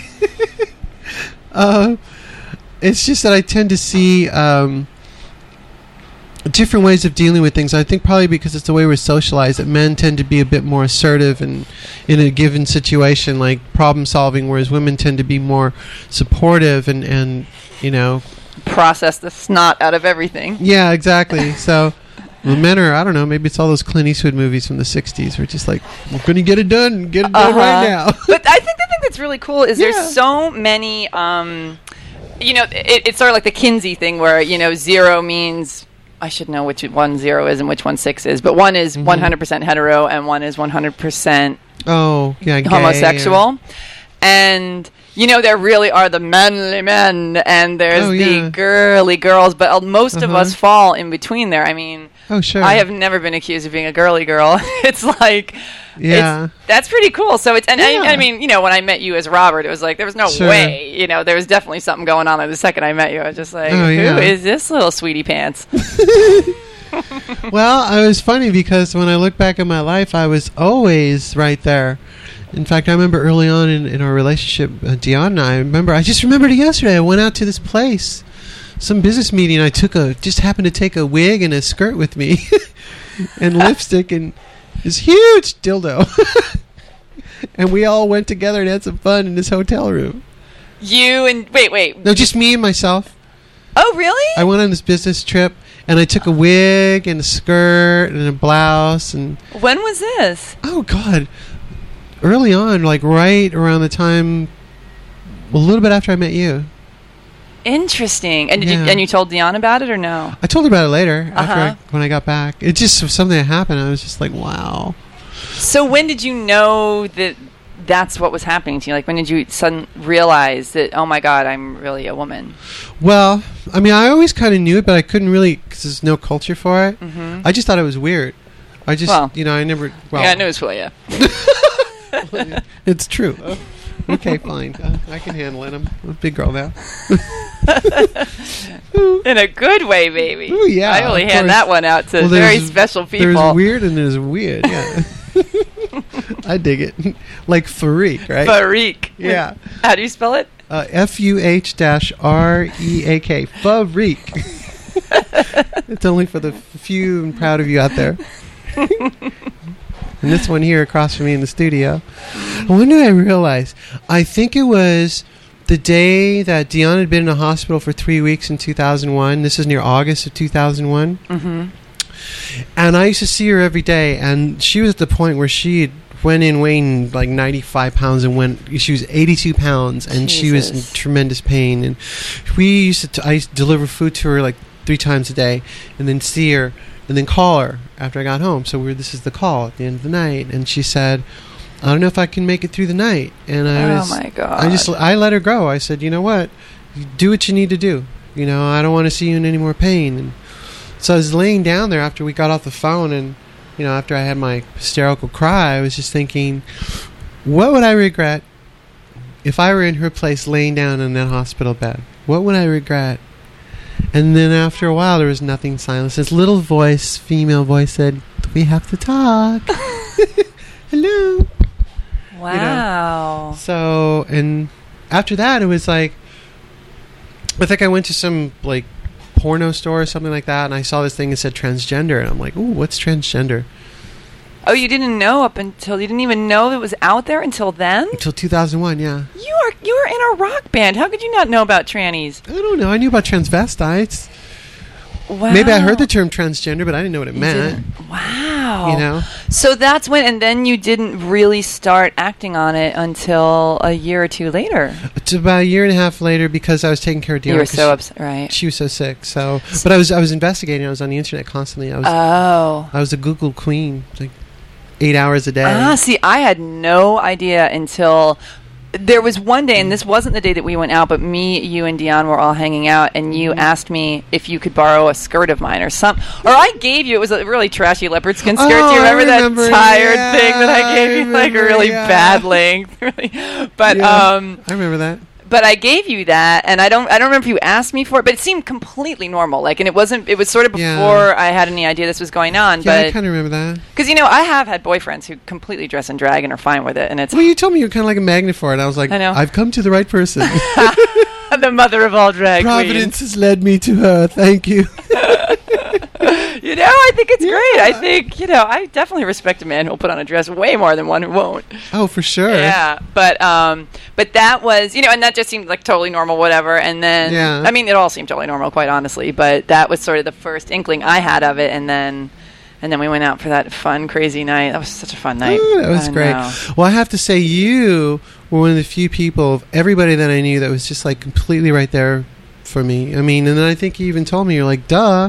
uh, it's just that I tend to see um, different ways of dealing with things. I think probably because it's the way we're socialized, that men tend to be a bit more assertive and in a given situation, like problem solving, whereas women tend to be more supportive and, and you know, Process the snot out of everything. yeah, exactly. So. Well, men are, I don't know, maybe it's all those Clint Eastwood movies from the sixties. We're just like, we're going to get it done, get it done Uh-huh. right now. But I think the thing that's really cool is Yeah. there's so many, um, you know, it, it's sort of like the Kinsey thing where, you know, zero means, I should know which one zero is and which one six is, but one is Mhm. one hundred percent hetero and one is one hundred percent Oh, yeah, gay, homosexual. And, you know, there really are the manly men and there's Oh, the yeah. girly girls, but uh, most of Uh-huh. us fall in between there. I mean, Oh, sure. I have never been accused of being a girly girl. It's like, Yeah. it's, that's pretty cool. So it's, and Yeah. I, I mean, you know, when I met you as Robert, it was like there was no Sure. way. You know, there was definitely something going on there. The second I met you, I was just like, Oh, yeah. who is this little sweetie pants? Well, it was funny because when I look back at my life, I was always right there. In fact, I remember early on in, in our relationship, uh, Dion and I, I remember, I just remembered it yesterday. I went out to this place, some business meeting. I took a, just happened to take a wig and a skirt with me and lipstick and this huge dildo. And we all went together and had some fun in this hotel room. You and wait, wait. No, just me and myself. Oh, really? I went on this business trip and I took a wig and a skirt and a blouse and When was this? oh god, early on, like right around the time, a little bit after I met you. Interesting. And did you Yeah. and you told Dion about it or no? I told her about it later after Uh-huh. I, when I got back. It just was something that happened. I was just like, wow. So when did you know that that's what was happening to you? Like when did you suddenly realize that, oh my God, I'm really a woman? Well, I mean, I always kind of knew it, but I couldn't really because there's no culture for it. Mm-hmm. I just thought it was weird. I just, Well, you know, I never. Well, yeah, news for you. it's true. Okay, fine. Uh, I can handle it. I'm a big girl now. In a good way, baby. Ooh, yeah, I only of hand course. that one out to Well, very there's- special people. There's weird and there's weird. Yeah. I dig it. Like Fareek, right? Fareek. Yeah. How do you spell it? Uh, F U H dash R E A K. Fareek. It's only for the few and proud of you out there. And this one here across from me in the studio. When did I realize? I think it was the day that Dion had been in a hospital for three weeks in two thousand one. This is near August of two thousand one. Mm-hmm. And I used to see her every day, and she was at the point where she had went in weighing like ninety-five pounds and went, she was eighty-two pounds, and she was in Jesus. tremendous pain. And we used to, t- I used to deliver food to her like three times a day, and then see her, and then call her after I got home. So we were, this is the call at the end of the night, and she said, I don't know if I can make it through the night. And I Oh, was, my God. I just, I let her go. I said, you know what? You do what you need to do. You know, I don't want to see you in any more pain. And so I was laying down there after we got off the phone, and, you know, after I had my hysterical cry, I was just thinking, what would I regret if I were in her place laying down in that hospital bed? What would I regret? And then after a while, there was nothing silent. This little voice, female voice, said, we have to talk. Hello. Wow. So, and after that, it was like, I think I went to some, like, porno store or something like that, and I saw this thing that said transgender, and I'm like, ooh, what's transgender? Oh, you didn't know up until you didn't even know it was out there until then? Until two thousand one, yeah. You are you were in a rock band. How could you not know about trannies? I don't know. I knew about transvestites. Wow. Maybe I heard the term transgender, but I didn't know what it You meant. didn't- Wow. You know? So that's when, and then you didn't really start acting on it until a year or two later. It's about a year and a half later because I was taking care of Deanna. You were 'cause so she- upset, right? She was so sick. So, but I was I was investigating. I was on the internet constantly. I was Oh. I was a Google queen, like eight hours a day. Ah, see, I had no idea until there was one day, and this wasn't the day that we went out, but me, you, and Dion were all hanging out, and you asked me if you could borrow a skirt of mine or something. Or I gave you, it was a really trashy leopard skin skirt. Oh, Do you I remember, remember, that tired yeah, thing that I gave I you? Like a remember, really yeah. bad length. Really. But, Yeah, um... I remember that. But I gave you that, and I don't. I don't remember if you asked me for it, but it seemed completely normal. Like, and it wasn't. It was sort of before Yeah. I had any idea this was going on. Yeah, I but kind of remember that. because you know, I have had boyfriends who completely dress in drag and are fine with it, and it's Well, you told me you were kind of like a magnet for it. I was like, I know. I've come to the right person. the mother of all drag Providence has led me to her. Thank you. queens. You know, I think it's great. I think you know, I definitely respect a man who'll put on a dress way more than one who won't. Oh, for sure. Yeah, but um, but that was you know, and that just seemed like totally normal, whatever. And then, Yeah. I mean, it all seemed totally normal, quite honestly. But that was sort of the first inkling I had of it, and then, and then we went out for that fun, crazy night. That was such a fun night. Ooh, that was I great. know. Well, I have to say, you were one of the few people of everybody that I knew that was just like completely right there for me. I mean, and then I think you even told me, you're like, duh.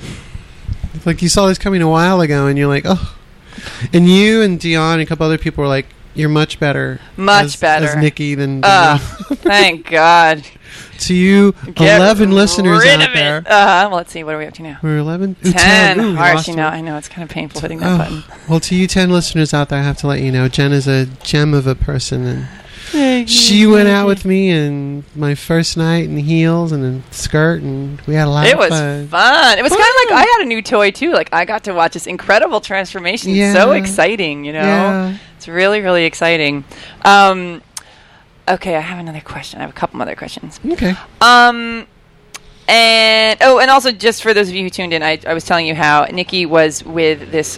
Like you saw this coming a while ago, and you're like, oh. And you and Dion and a couple other people were like, you're much better. Much as, better. As Nikki than. Uh, than thank God. to you, Get eleven listeners rid out of there. it. Uh, well, let's see. What are we up to now? We're eleven? Ooh, Ten. Ooh, we Harsh, lost you know. one. I know it's kind of painful hitting that Oh, button. well, to you ten listeners out there, I have to let you know, Jen is a gem of a person, and she went out with me and my first night in heels and a skirt, and we had a lot It of was fun. fun. It was kind of Fun. like I had a new toy too. Like I got to watch this incredible transformation. It's so Yeah. exciting, you know. Yeah. It's really, really exciting. Um, okay, I have another question. I have a couple other questions. Okay. Um, and oh, and also just for those of you who tuned in, I, I was telling you how Nikki was with this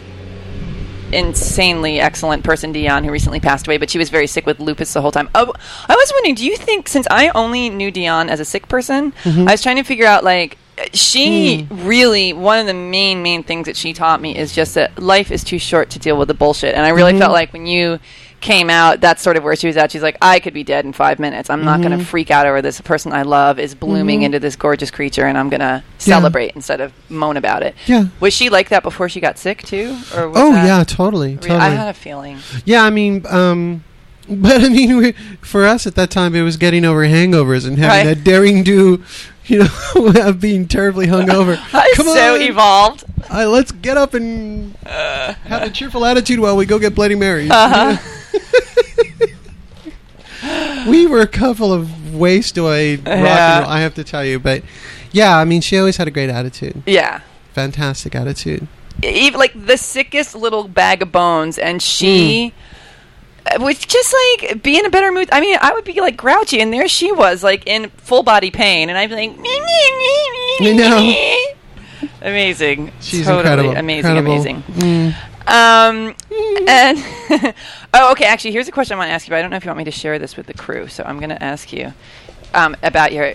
insanely excellent person, Dion, who recently passed away, but she was very sick with lupus the whole time. Oh, I was wondering, do you think, since I only knew Dion as a sick person, Mm-hmm. I was trying to figure out, like, she Hmm. really, one of the main, main things that she taught me is just that life is too short to deal with the bullshit. And I really Mm-hmm. felt like when you came out, that's sort of where she was at. She's like, I could be dead in five minutes. I'm not Mm-hmm. going to freak out over this person I love is blooming into this gorgeous creature, and I'm going to celebrate instead of moan about it. Yeah. Was she like that before she got sick too? Or was Oh, that- yeah, totally. Re- totally. I had a feeling. Yeah, I mean, um, but I mean, we, for us at that time, it was getting over hangovers and having Right. that daring do, you know, of being terribly hungover. I Come so on, evolved. uh, let's get up and have a cheerful attitude while we go get Bloody Marys. Uh-huh. We were a couple of wastoid rock Yeah. and roll, I have to tell you. But yeah, I mean, she always had a great attitude. Yeah. Fantastic attitude. Even like the sickest little bag of bones, and she Hmm. uh, was just like be in a better mood. I mean, I would be like grouchy, and there she was, like in full body pain, and I'd be like, I know. amazing. She's totally incredible. amazing, Incredible. amazing. Mm. Um, and oh, okay. Actually, here's a question I want to ask you. But I don't know if you want me to share this with the crew, so I'm going to ask you um, about your.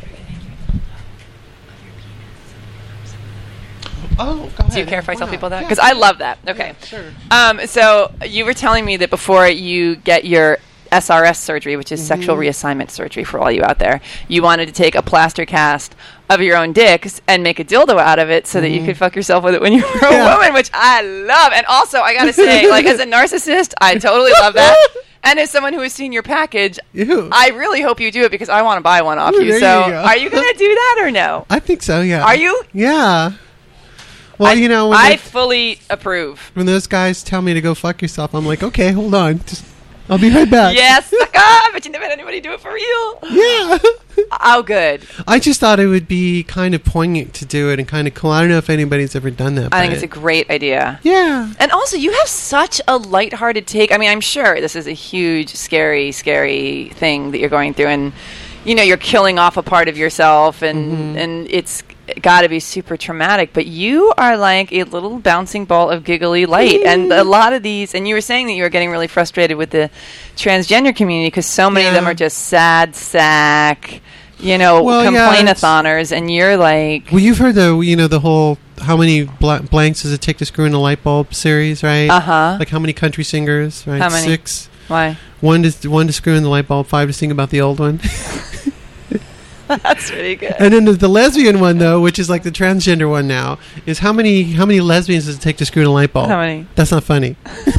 Oh, go Do you ahead. care if I tell Why people not? that? Yeah. Because I love that. Okay. Yeah, sure. Um, so you were telling me that before you get your S R S surgery, which is Mm-hmm. sexual reassignment surgery for all you out there. You wanted to take a plaster cast of your own dicks and make a dildo out of it so that you could fuck yourself with it when you were a Mm-hmm. Yeah. woman, which I love. And also, I gotta say, like as a narcissist, I totally love that. And as someone who has seen your package, Ew. I really hope you do it because I want to buy one off Ooh, you. there So, you go. are you gonna do that or no? I think so. Yeah. Are you? Yeah. Well, I, you know, when, I they- fully approve. when those guys tell me to go fuck yourself, I'm like, okay, hold on, just I'll be right back. Yes, sucker! But you never had anybody do it for real. Yeah. Oh, good. I just thought it would be kind of poignant to do it and kind of cool. I don't know if anybody's ever done that. I think but- it's a great idea. yeah. And also, you have such a lighthearted take. I mean, I'm sure this is a huge, scary, scary thing that you're going through, and you know, you're killing off a part of yourself, and Mm-hmm. and it's got to be super traumatic. But you are like a little bouncing ball of giggly light, and a lot of these. And you were saying that you were getting really frustrated with the transgender community because so many of them Yeah. are just sad sack, you know, Well, yeah, complain-a-thoners, and you're like. Well, you've heard the you know the whole how many bla- blanks does it take to screw in a light bulb series, right? Uh-huh. Like how many country singers, right? How many? Six. Why? One to one to screw in the light bulb, five to sing about the old one. That's really good. And then the, the lesbian one though, which is like the transgender one now, is how many how many lesbians does it take to screw in a light bulb? How many? That's not funny.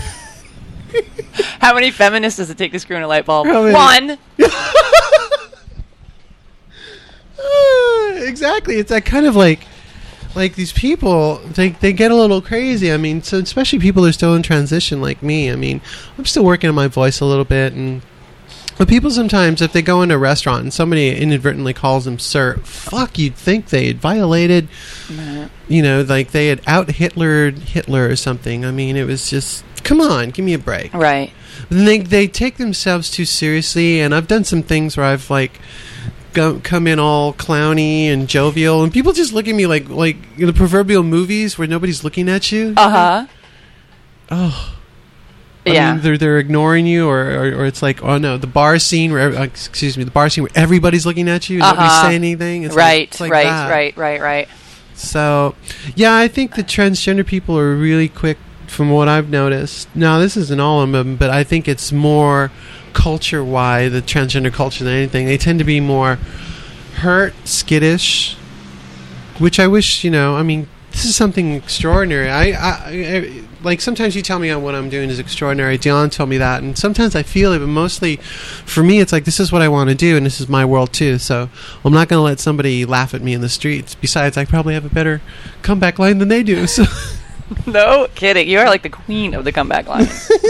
How many feminists does it take to screw in a light bulb? How many? One. Ah, exactly. It's that kind of like like these people they they get a little crazy. I mean, so especially people who are still in transition like me. I mean, I'm still working on my voice a little bit, and but people sometimes if they go into a restaurant and somebody inadvertently calls them sir, fuck, you'd think they had violated, you know, like they had out Hitlered Hitler or something. I mean, it was just come on, give me a break. Right. Then they they take themselves too seriously, and I've done some things where I've like go, come in all clowny and jovial, and people just look at me like like in the proverbial movies where nobody's looking at you. Uh huh. Oh, I Yeah. mean, they're they're ignoring you, or, or or it's like, oh no, the bar scene where ev- uh, excuse me, the bar scene where everybody's looking at you, and nobody's Uh-huh. saying anything. It's like- right. it's like right. that. Right. Right. Right. So, yeah, I think the transgender people are really quick from what I've noticed. Now, this isn't all of them, but I think it's more culture-wide, the transgender culture, than anything. They tend to be more hurt, skittish, which I wish, you know, I mean, this is something extraordinary. I, I, I like, sometimes you tell me what I'm doing is extraordinary. Dion told me that, and sometimes I feel it, but mostly, for me, it's like, this is what I want to do, and this is my world, too, so I'm not going to let somebody laugh at me in the streets. Besides, I probably have a better comeback line than they do, so... No kidding. You are like the queen of the comeback line.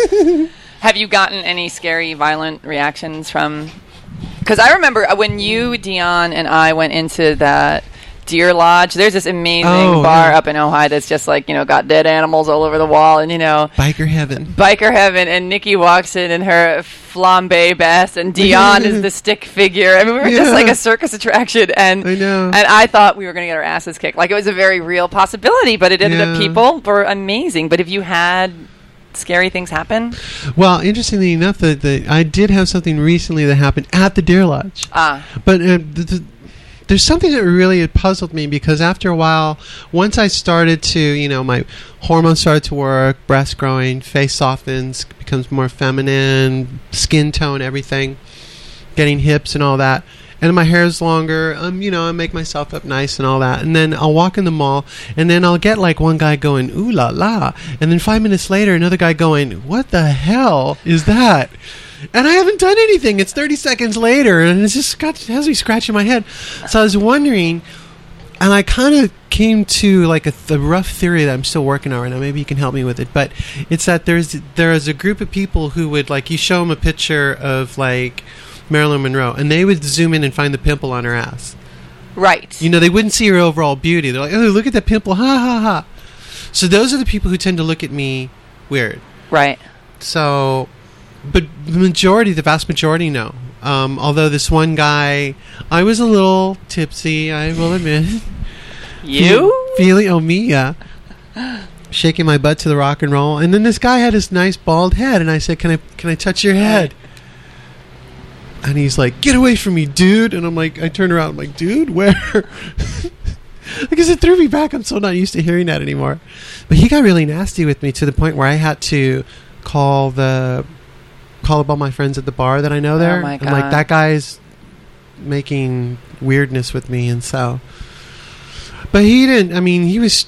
Have you gotten any scary, violent reactions from? Because I remember when you, Dion, and I went into that Deer Lodge. There's this amazing Oh, bar yeah. up in Ojai that's just like, you know, got dead animals all over the wall, and you know, Biker heaven. biker heaven. And Nikki walks in in her flambe best, and Dion is the stick figure. I mean, we were just Yeah. like a circus attraction, and I know. and I thought we were going to get our asses kicked. Like it was a very real possibility, but it ended up Yeah. people were amazing. But have you had scary things happen? Well, interestingly enough, the, the, I did have something recently that happened at the Deer Lodge. Ah, But uh, the, the, there's something that really had puzzled me because after a while, once I started to, you know, my hormones started to work, breast growing, face softens, becomes more feminine, skin tone, everything, getting hips and all that. And my hair's longer, um, you know, I make myself up nice and all that. And then I'll walk in the mall, and then I'll get like one guy going, ooh la la. And then five minutes later, another guy going, what the hell is that? And I haven't done anything. It's thirty seconds later, and it's just got, it has me scratching my head. So I was wondering, and I kind of came to like a, th- a rough theory that I'm still working on right now. Maybe you can help me with it. But it's that there's there is a group of people who would, like, you show them a picture of like Marilyn Monroe, and they would zoom in and find the pimple on her ass. right. You know, they wouldn't see her overall beauty. They're like, oh, look at that pimple, ha ha ha. So those are the people who tend to look at me weird. right. So, but the majority, the vast majority, no. Um, although this one guy, I was a little tipsy, I will admit. You? Feeling, oh, me, yeah. Shaking my butt to the rock and roll. And then this guy had this nice bald head, and I said, can I, can I touch your head? And he's like, get away from me, dude. And I'm like, I turned around, I'm like, dude, where? Because it threw me back. I'm so not used to hearing that anymore. But he got really nasty with me to the point where I had to call the call up all my friends at the bar that I know there. Oh, my I'm like, God. that guy's making weirdness with me, and so. But he didn't. I mean, he was.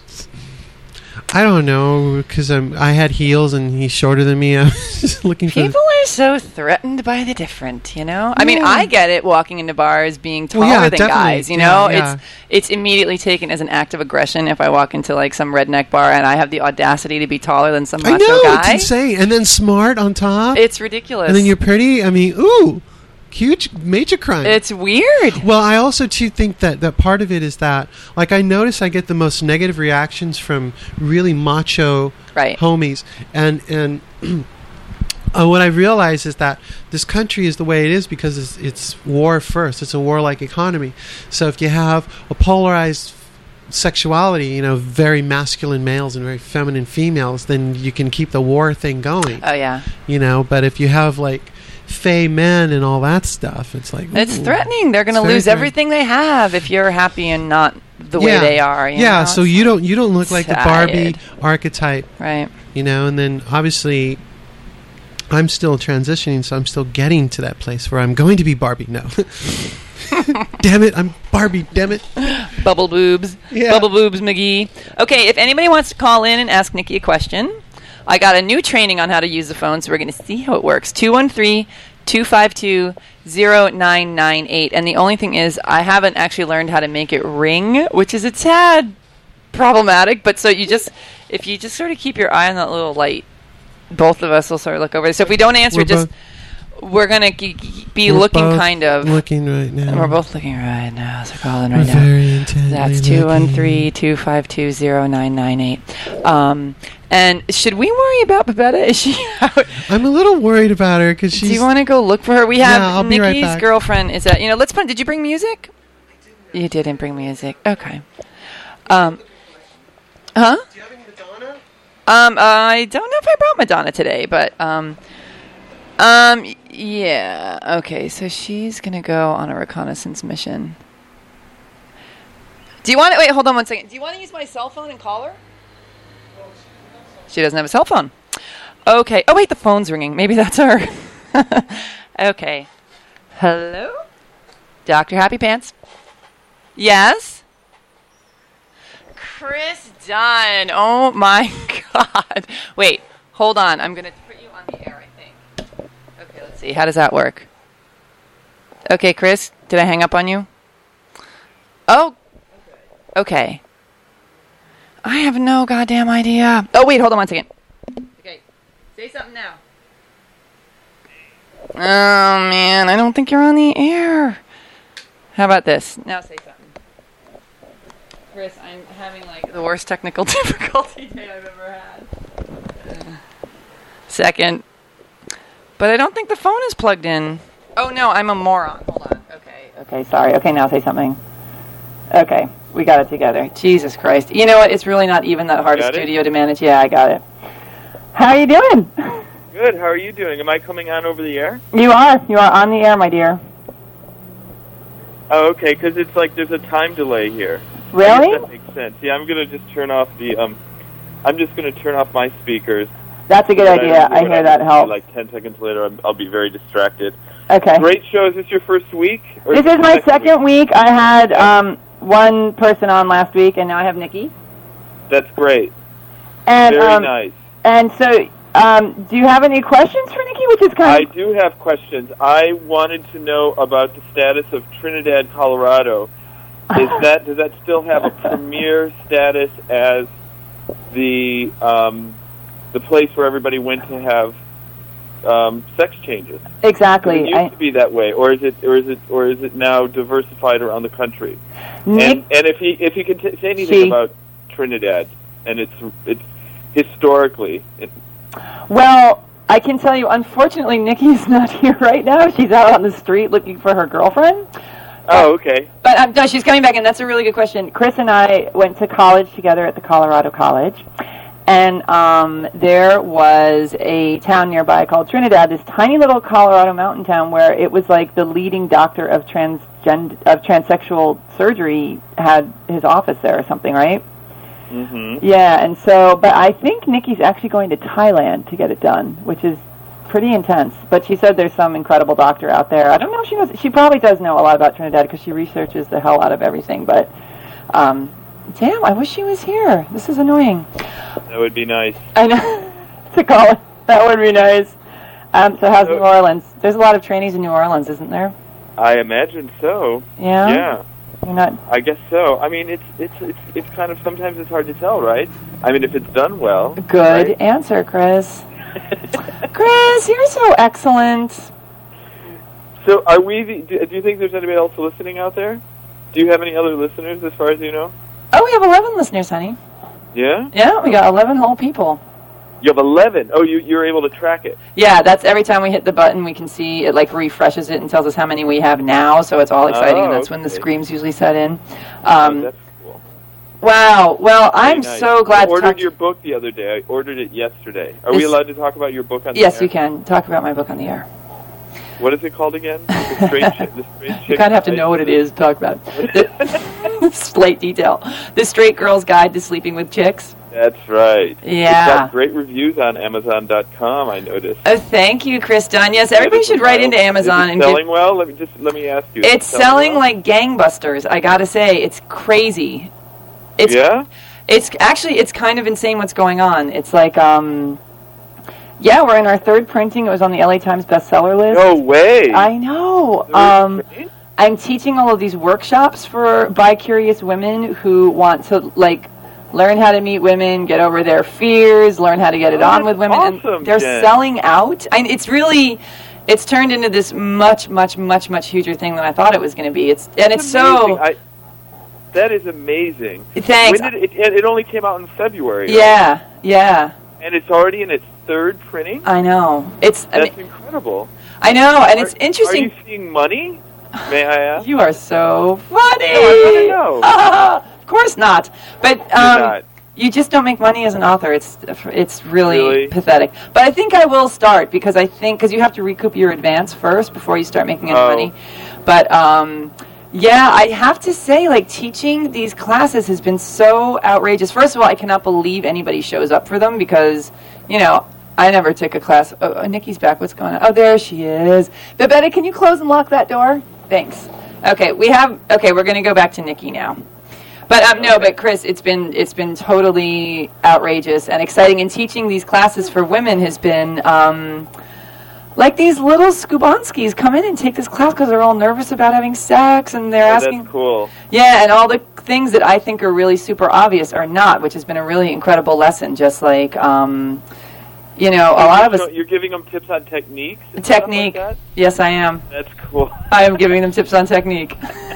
I don't know, because I had heels and he's shorter than me. I was just looking for. People are so threatened by the different, you know? I mean, Yeah. I get it walking into bars being taller Well, yeah, than definitely. guys, you Yeah, know? yeah. It's it's immediately taken as an act of aggression if I walk into like some redneck bar and I have the audacity to be taller than some I macho know, guy. it's insane. And then smart on top. It's ridiculous. and then you're pretty. I mean, ooh, huge major crime. It's weird. Well, I also too think that, that part of it is that, like, I notice I get the most negative reactions from really macho Right. homies, and and uh, what I realize is that this country is the way it is because it's, it's war first. It's a warlike economy. So if you have a polarized sexuality, you know, very masculine males and very feminine females, then you can keep the war thing going. Oh, yeah. You know, but if you have like fey men and all that stuff, it's like It's ooh. threatening. They're going to It's very lose threatening. everything they have if you're happy and not the way Yeah. they are. You yeah, know? so It's you don't you don't look like the Barbie tired. archetype, Right. you know, and then obviously I'm still transitioning, so I'm still getting to that place where I'm going to be Barbie. No. Damn it, I'm Barbie, damn it. Bubble boobs. Yeah. Bubble boobs McGee. Okay, if anybody wants to call in and ask Nikki a question, I got a new training on how to use the phone, so we're going to see how it works. two one three, two five two, zero nine nine eight. And the only thing is, I haven't actually learned how to make it ring, which is a tad problematic. But so you just, if you just sort of keep your eye on that little light, both of us will sort of look over. So if we don't answer, We're just both- we're going to g- g- be We're looking both kind of. looking right now. And we're both looking right now, so calling We're right now. very intently That's two one three, looking. two five two, zero nine nine eight. Um, and should we worry about Babetta? Is she out? I'm a little worried about her because she's. Do you want to go look for her? We have Yeah, I'll be Nikki's right back. girlfriend is at, you know, let's put, did you bring music? You didn't bring music. Okay. Um, huh? Do you have any Madonna? Um, uh, I don't know if I brought Madonna today, but, um, um, y- yeah. Okay, so she's going to go on a reconnaissance mission. Do you want to, wait, hold on one second. Do you want to use my cell phone and call her? She doesn't have a cell phone. Okay. Oh, wait, the phone's ringing. Maybe that's her. Okay. Hello? Doctor Happy Pants? Yes? Chris Dunn. Oh, my God. Wait, hold on. I'm going to put you on the air, I think. Okay, let's see. How does that work? Okay, Chris, did I hang up on you? Oh, okay. I have no goddamn idea. Oh, wait, hold on one second. Okay, say something now. Oh, man, I don't think you're on the air. How about this? Now say something. Chris, I'm having, like, the worst technical difficulty day I've ever had. Second. But I don't think the phone is plugged in. Oh, no, I'm a moron. Hold on. Okay. Okay, sorry. Okay, now say something. Okay, we got it together. Jesus Christ. You know what? It's really not even that hard a Got it? studio to manage. Yeah, I got it. How are you doing? Good. How are you doing? Am I coming on over the air? You are. You are on the air, my dear. Oh, okay. Because it's like there's a time delay here. I Really? guess that makes sense. Yeah, I'm gonna just turn off the um. I'm just gonna turn off my speakers. That's a good and idea. don't know I what hear I'm that gonna do. helps. Like ten seconds later, I'm, I'll be very distracted. Okay. Great show. Is this your first week? Or This it is my your second week? week. I had um, one person on last week, and now I have Nikki. That's great. And Very um, nice. and so, um, do you have any questions for Nikki? Which is I kind of do have questions. I wanted to know about the status of Trinidad, Colorado. Is that does that still have a premier status as the um, the place where everybody went to have um, sex changes? exactly. It used I, to be that way, or is it, or is it, or is it now diversified around the country? Nick, And and if he if he can t- say anything She- about Trinidad and its its historically, it, well, I can tell you, unfortunately, Nikki's not here right now. She's out on the street looking for her girlfriend. oh okay, But um, no, she's coming back, and that's a really good question. Chris and I went to college together at the Colorado College, and um, there was a town nearby called Trinidad, this tiny little Colorado mountain town where it was like the leading doctor of transgend of transsexual surgery had his office there or something, right? hmm Yeah, and so, but I think Nikki's actually going to Thailand to get it done, which is pretty intense. But she said there's some incredible doctor out there. I don't know if she knows. She probably does know a lot about Trinidad because she researches the hell out of everything. But um, damn, I wish she was here. This is annoying. That would be nice. I know. To call it. That would be nice. Um, so how's So- New Orleans? There's a lot of trainees in New Orleans, isn't there? I imagine so. Yeah. Yeah. You're not. I guess so. I mean, it's it's it's it's kind of sometimes it's hard to tell, right? I mean, if it's done well. Good right? answer, Chris. Chris, you're so excellent. So, are we? The, do, do you think there's anybody else listening out there? Do you have any other listeners, as far as you know? Oh, we have eleven listeners, honey. Yeah. Yeah, we got eleven whole people. You have eleven. Oh, you you're able to track it. Yeah, that's every time we hit the button, we can see it like refreshes it and tells us how many we have now. So it's all exciting, Oh, and that's when the okay. screams usually set in. Oh, Um, that's cool. wow. Well, I'm Very nice. so glad I to ordered talk. your book the other day. I ordered it yesterday. Are we Is- allowed to talk about your book on the Yes, air? you can talk about my book on the air. What is it called again? The straight chi- the straight You chick kind of have to guide? know what it is to talk about. The, slight detail. The Straight Girl's Guide to Sleeping with Chicks. That's right. Yeah. It's got great reviews on Amazon dot com, I noticed. Oh, thank you, Chris Dunn. Yes, everybody Is it should write into well? Amazon Is it and selling give, well? Let me just let me ask you. is it it's selling well? like gangbusters. I gotta say, it's crazy. It's Yeah? It's actually it's kind of insane what's going on. It's like um, yeah, we're in our third printing. It was on the L A Times bestseller list. No way. I know. Third Um, print? I'm teaching all of these workshops for bi-curious women who want to like learn how to meet women, get over their fears, learn how to get it Oh, on that's with women. awesome, and they're Jen. selling out. And it's really, it's turned into this much, much, much, much huger thing than I thought it was going to be. It's and That's it's so. amazing. I, that is amazing. Thanks. When did it, it, it only came out in February. right? Yeah, yeah. And it's already in its third printing? I know. It's. I, That's mean, incredible. I know, and it's Are- interesting. Are you seeing money? May I ask? You are so funny. No, I wanna know. Of course not. But You're um, not. you just don't make money as an author. It's it's really, Really? pathetic. But I think I will start because I think because you have to recoup your advance first before you start making any Oh. money. But um, yeah, I have to say, like teaching these classes has been so outrageous. First of all, I cannot believe anybody shows up for them because you know. I never took a class. Oh, oh, Nikki's back. What's going on? Oh, there she is. Babetta, can you close and lock that door? Thanks. Okay, we have. Okay, we're going to go back to Nikki now. But um, no, but Chris, it's been it's been totally outrageous and exciting. And teaching these classes for women has been um, like these little Skubanskis come in and take this class because they're all nervous about having sex and they're Oh, asking. that's cool. Yeah, and all the things that I think are really super obvious are not, which has been a really incredible lesson. Just like. Um, You know, a lot of us... You're giving them tips on techniques? And stuff Technique. Like that? Yes, I am. That's cool. I am giving them tips on technique.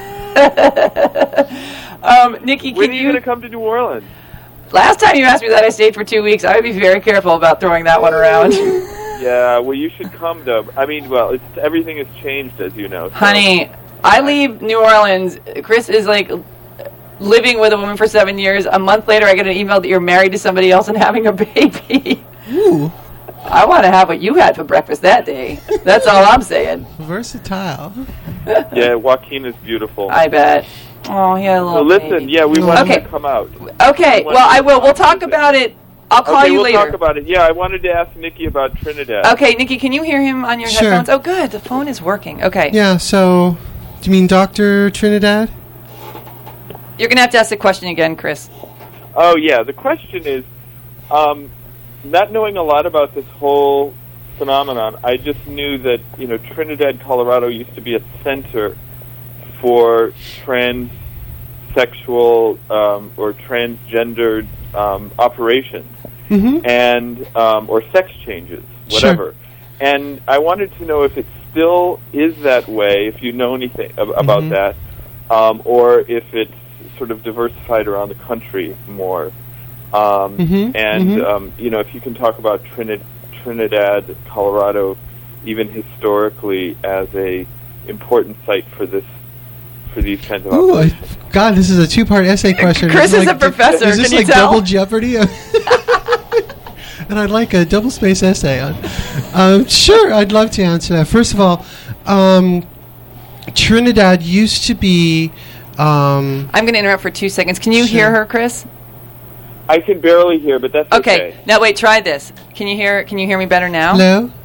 um, Nikki, When can are you you... going to come to New Orleans? Last time you asked me that, I stayed for two weeks. I would be very careful about throwing that one around. Yeah, well, you should come, though. I mean, well, it's, everything has changed, as you know. So. Honey, I leave New Orleans. Chris is like living with a woman for seven years. A month later, I get an email that you're married to somebody else and having a baby. Ooh, I want to have what you had for breakfast that day. That's all I'm saying. versatile. Yeah, Joaquin is beautiful. I bet. Oh, he had a so little listen, baby. yeah, we want Okay. him to come out. Okay, well, I will. We'll talk about it. I'll call okay, you we'll later. talk about it. Yeah, I wanted to ask Nikki about Trinidad. Okay, Nikki, can you hear him on your Sure. headphones? Oh, good. The phone is working. Okay. Yeah, so, do you mean Doctor Trinidad? You're going to have to ask the question again, Chris. Oh, yeah, the question is, um, not knowing a lot about this whole phenomenon, I just knew that, you know, Trinidad, Colorado used to be a center for transsexual um, or transgendered um, operations Mm-hmm. and um, or sex changes, whatever. And I wanted to know if it still is that way, if you know anything ab- about Mhm. that, um, or if it's sort of diversified around the country more. Um, Mhm, and, mhm. um, you know, if you can talk about Trinidad, Trinidad, Colorado, even historically as a important site for this, for these kinds of Ooh, I, operations. God, this is a two-part essay question. Chris It's is a professor, Is this can you like tell? double Jeopardy? And I'd like a double-space essay on. Um, sure, I'd love to answer that. First of all, um, Trinidad used to be. Um, I'm going to interrupt for two seconds. Can you Sure. hear her, Chris? I can barely hear, but that's Okay. okay. Now, wait, try this. Can you hear Can you hear me better now? hello.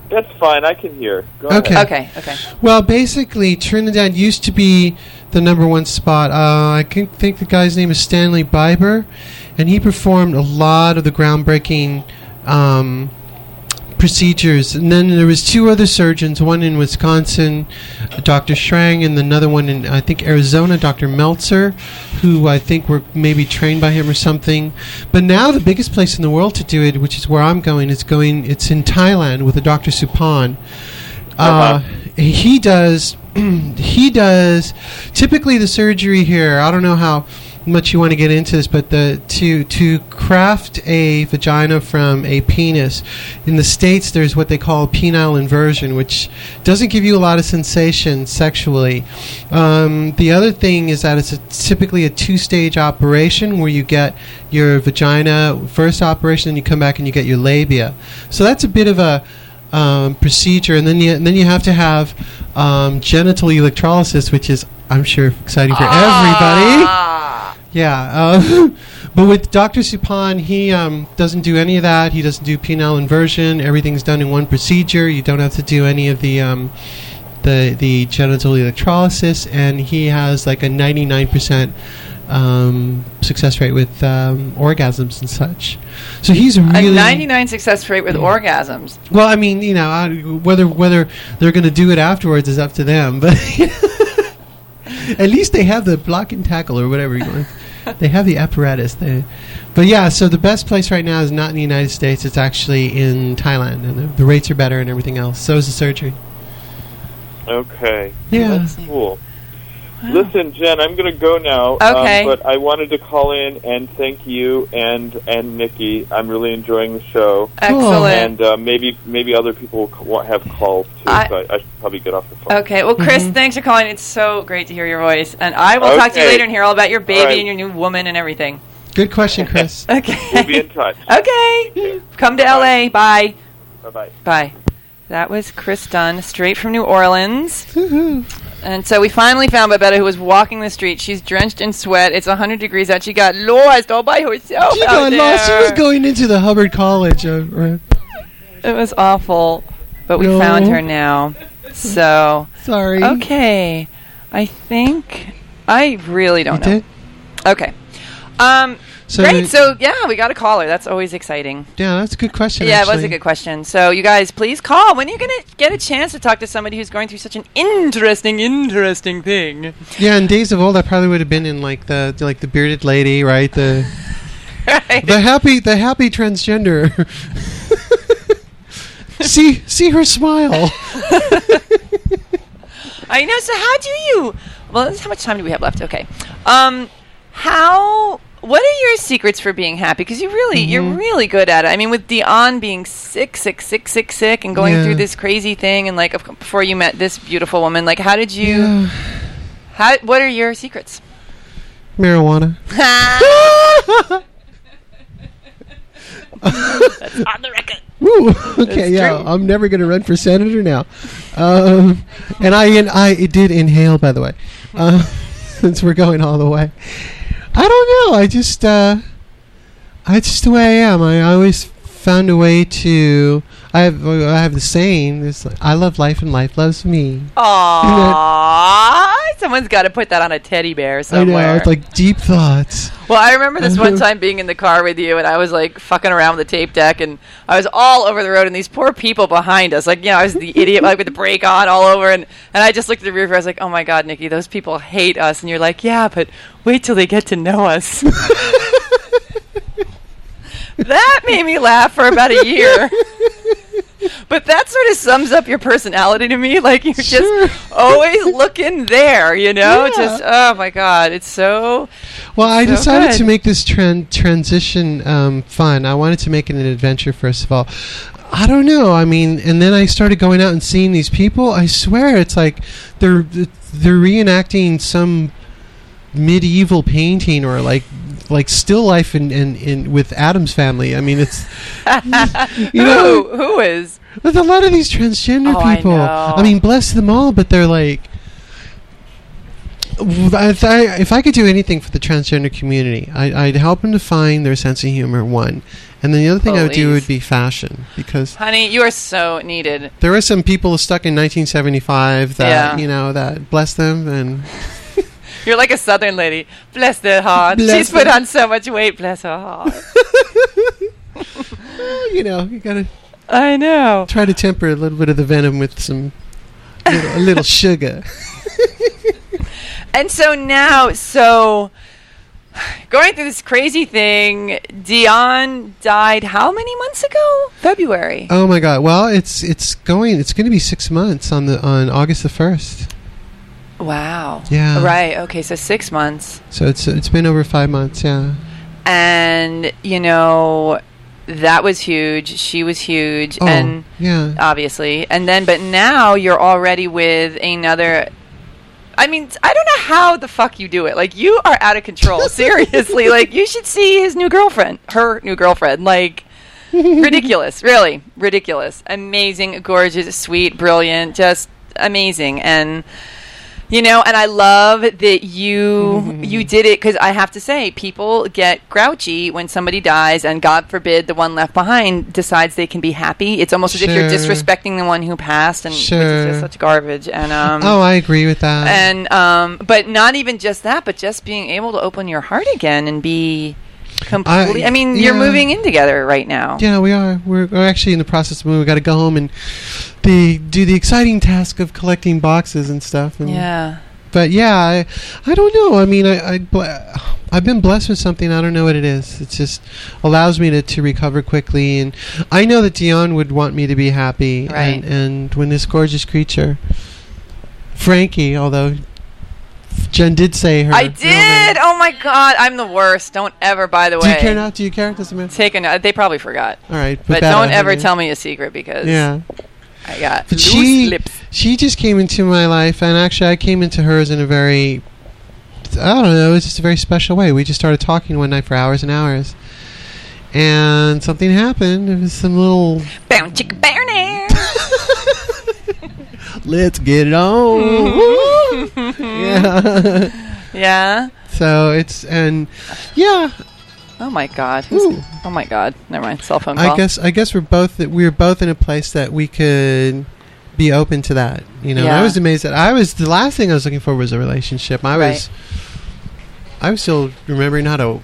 That's fine. I can hear. Go ahead. Okay. Okay, okay. Well, basically, Trinidad used to be the number one spot. Uh, I can think the guy's name is Stanley Biber, and he performed a lot of the groundbreaking um, procedures. And then there was two other surgeons, one in Wisconsin, Doctor Schrang, and another one in, I think, Arizona, Doctor Meltzer, who I think were maybe trained by him or something. But now the biggest place in the world to do it, which is where I'm going, is going. It's in Thailand with a Doctor Supan. Uh, Uh-huh. he does. he does. Typically, the surgery here. I don't know how much you want to get into this, but the to to craft a vagina from a penis. In the States, there's what they call penile inversion, which doesn't give you a lot of sensation sexually. Um, the other thing is that it's a, typically a two-stage operation where you get your vagina first operation, and you come back and you get your labia. So that's a bit of a um, procedure, and then you and then you have to have um, genital electrolysis, which is, I'm sure, exciting for everybody. Yeah, uh, but with Doctor Supan, he um, doesn't do any of that. He doesn't do penile inversion. Everything's done in one procedure. You don't have to do any of the um, the the genital electrolysis, and he has like a ninety-nine percent um, success rate with um, orgasms and such. So he's really A ninety-nine success rate with orgasms. well. I mean, you know, I, whether whether they're going to do it afterwards is up to them, but. At least they have the block and tackle or whatever you want. They have the apparatus there. But yeah, so the best place right now is not in the United States. It's actually in Thailand, and the, the rates are better and everything else. So is the surgery. Okay. Yeah. That's cool. Listen, Jen, I'm going to go now. Okay. Um, but I wanted to call in and thank you and and Nikki. I'm really enjoying the show. Excellent. And uh, maybe maybe other people will ca- have calls too. I- so I, I should probably get off the phone. Okay, well, Chris, Mhm. thanks for calling. It's so great to hear your voice. And I will talk to you Okay. later and hear all about your baby All right. and your new woman and everything. Good question, Chris. Okay. We'll be in touch. Okay. Come to Bye-bye. L A. Bye. Bye bye. Bye. That was Chris Dunn, straight from New Orleans. Woohoo. And so we finally found Babetta, who was walking the street. She's drenched in sweat. It's one hundred degrees out. She got lost all by herself She out got there. lost. She was going into the Hubbard College. Uh, uh, It was awful, but we No. found her now. So, sorry. okay. I think... I really don't You know. did? Okay. Um, So- great. So, yeah, we got a caller. That's always exciting. Yeah, that's a good question. Yeah, it was actually. a good question. So, you guys, please call when you're going to get a chance to talk to somebody who's going through such an interesting, interesting thing. Yeah, in days of old, I probably would have been in like the like the bearded lady, right? The Right? the happy the happy transgender. see see her smile. I know. So, how do you? Well, how much time do we have left? Okay. Um, how? What are your secrets for being happy? Because you really, Mm-hmm. you're really good at it. I mean, with Dion being sick, sick, sick, sick, sick, and going Yeah. through this crazy thing, and like of- before you met this beautiful woman, like how did you? Yeah. How? What are your secrets? Marijuana. That's on the record. Woo. Okay, It's yeah, true. I'm never going to run for senator now. Um, and I and I did inhale, by the way, uh, since we're going all the way. I don't know. I just, uh, I just the way I am. I always found a way to. I have, I have the saying. It's like, I love life and life loves me. Aww. Someone's got to put that on a teddy bear somewhere. I know. It's like deep thoughts. Well, I remember this one time being in the car with you, and I was like fucking around with the tape deck, and I was all over the road, and these poor people behind us, like, you know, I was the idiot, like with the brake on all over, and, and I just looked at the rear view, I was like, oh my God, Nikki, those people hate us, and you're like, yeah, but wait till they get to know us. That made me laugh for about a year. But that sort of sums up your personality to me. Like, you're Sure. just always looking there, you know? Yeah. Just, oh my God, it's so... Well, I So decided good. to make this tran- transition um, fun. I wanted to make it an adventure, first of all. I don't know. I mean, and then I started going out and seeing these people. I swear, it's like they're they're reenacting some medieval painting or like like still life in, in, in with Adam's Family. I mean, it's you know, who, who is? with a lot of these transgender Oh, I people. know. mean, bless them all, but they're like. If I, if I could do anything for the transgender community, I, I'd help them to find their sense of humor, one, And then the other thing I would do Please. would be fashion, because Honey, you are so needed. there are some people stuck in nineteen seventy-five that, Yeah. you know, that bless them, and You're like a Southern lady. Bless their heart. Bless She's put them. on so much weight. Bless her heart. well, you know, you gotta I know. try to temper a little bit of the venom with some little, a little sugar. And so now, so going through this crazy thing, Dion died how many months ago? February. Oh my God! Well, it's it's going. It's going to be six months on the on August the first. Wow. Yeah. Right. Okay. So six months. So it's it's been over five months. Yeah. And, you know, that was huge. She was huge. Oh, and yeah. obviously. And then, but now you're already with another. I mean, I don't know how the fuck you do it. Like, you are out of control. Seriously. Like, you should see his new girlfriend. Her new girlfriend. Like, ridiculous. Really. Ridiculous. Amazing, gorgeous, sweet, brilliant. Just amazing. And, you know, and I love that you you did it, because I have to say, people get grouchy when somebody dies, and God forbid the one left behind decides they can be happy. It's almost as if you're Sure. disrespecting the one who passed, and which is Sure. just such garbage. And um, Oh, I agree with that. and um, but not even just that, but just being able to open your heart again and be completely. I, I- mean, you're yeah. moving in together right now. Yeah, we are. We're, we're actually in the process of moving. We've got to go home and the, do the exciting task of collecting boxes and stuff. And, Yeah. But yeah, I, I don't know. I mean, I, I, ble- I've been blessed with something. I don't know what it is. It just allows me to, to recover quickly. And I know that Dion would want me to be happy. Right. And, and when this gorgeous creature, Frankie, although Jen did say her. I real name. did. Oh my God, I'm the worst. Don't ever. By the way, Do you care now? Do you care? Doesn't matter. Take a note. They probably forgot. All right. put But that don't out ever here. tell me a secret, because Yeah. I got But loose she, lips. she just came into my life, and actually I came into hers in a very, I don't know, it was just a very special way. We just started talking one night for hours and hours, and something happened. It was some little, Bow chicka bow now. let's get it on. Yeah. Yeah. So it's, and yeah, Oh my God. Who's, Ooh. oh my God. Never mind. Cell phone call. I guess I guess we're both that we're both in a place that we could be open to that. You know, And Yeah. I was amazed that I was the last thing I was looking for was a relationship. I Right. was I was still remembering how to,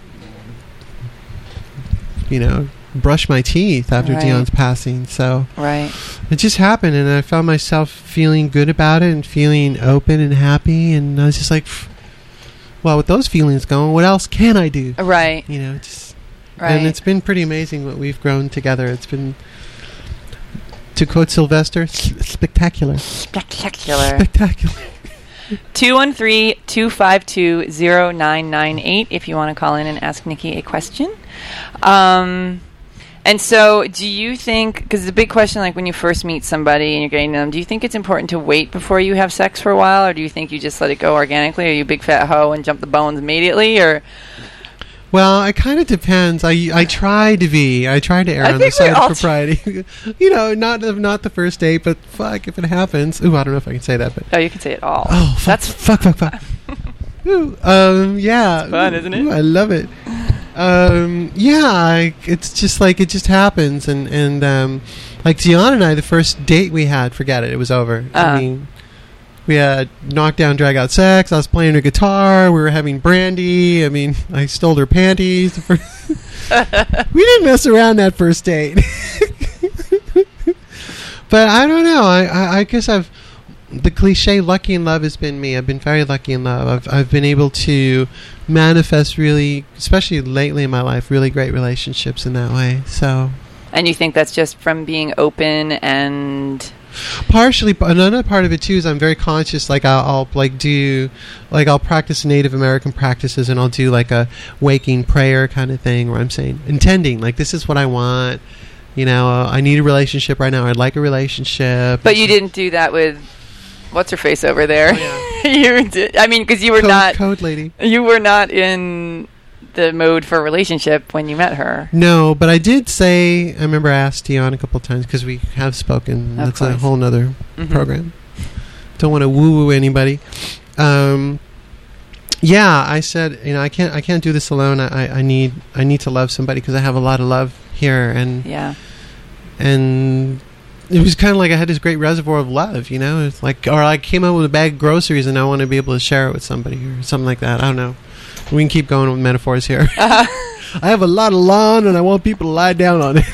you know, brush my teeth after Right. Dion's passing. So Right. it just happened, and I found myself feeling good about it and feeling open and happy. And I was just like, "Pff, well, with those feelings going, what else can I do? Right. You know, just Right. and it's been pretty amazing what we've grown together. It's been, to quote Sylvester, s- spectacular. Spectacular. Spectacular. two one three, two five two, zero nine nine eight if you want to call in and ask Nikki a question. Um, and so do you think, because the big question, like when you first meet somebody and you're getting to them, do you think it's important to wait before you have sex for a while, or do you think you just let it go organically? Are you a big fat hoe and jump the bones immediately, or... Well, it kind of depends. I I try to be. I try to err I on the think we side all of propriety. You know, not the- not the first date, but fuck if it happens. Ooh, I don't know if I can say that, but Oh, you can say it all. oh, fuck, That's fuck, fuck, fuck. Ooh, um, yeah, It's fun, Ooh, isn't it? ooh, I love it. Um, yeah, I, it's just like it just happens, and and um, like Dion and I, the first date we had, forget it, it was over. Uh-huh. I mean, we had knockdown, drag out sex. I was playing her guitar. We were having brandy. I mean, I stole her panties. We didn't mess around that first date. But I don't know. I, I, I guess I've the cliche "lucky in love" has been me. I've been very lucky in love. I've I've been able to manifest really, especially lately in my life, really great relationships in that way. So And you think that's just from being open and... partially, but another part of it too is I'm very conscious. Like I'll, I'll like do, like I'll practice Native American practices, and I'll do like a waking prayer kind of thing where I'm saying, intending, like this is what I want. You know, uh, I need a relationship right now. I'd like a relationship. But you didn't do that with... What's her face over there? you did, I mean, because you were code, not... code lady. You were not in the mode for a relationship when you met her. No, but I did say, I remember I asked Dion a couple of times because we have spoken. Of That's a course. whole nother Mhm. program. Don't want to woo-woo anybody. Um, yeah, I said, you know, I can't, I can't do this alone. I, I need, I need to love somebody because I have a lot of love here, and Yeah. and it was kind of like I had this great reservoir of love, you know. It's like, or I came out with a bag of groceries and I want to be able to share it with somebody or something like that. I don't know. We can keep going with metaphors here. Uh-huh. I have a lot of lawn and I want people to lie down on it.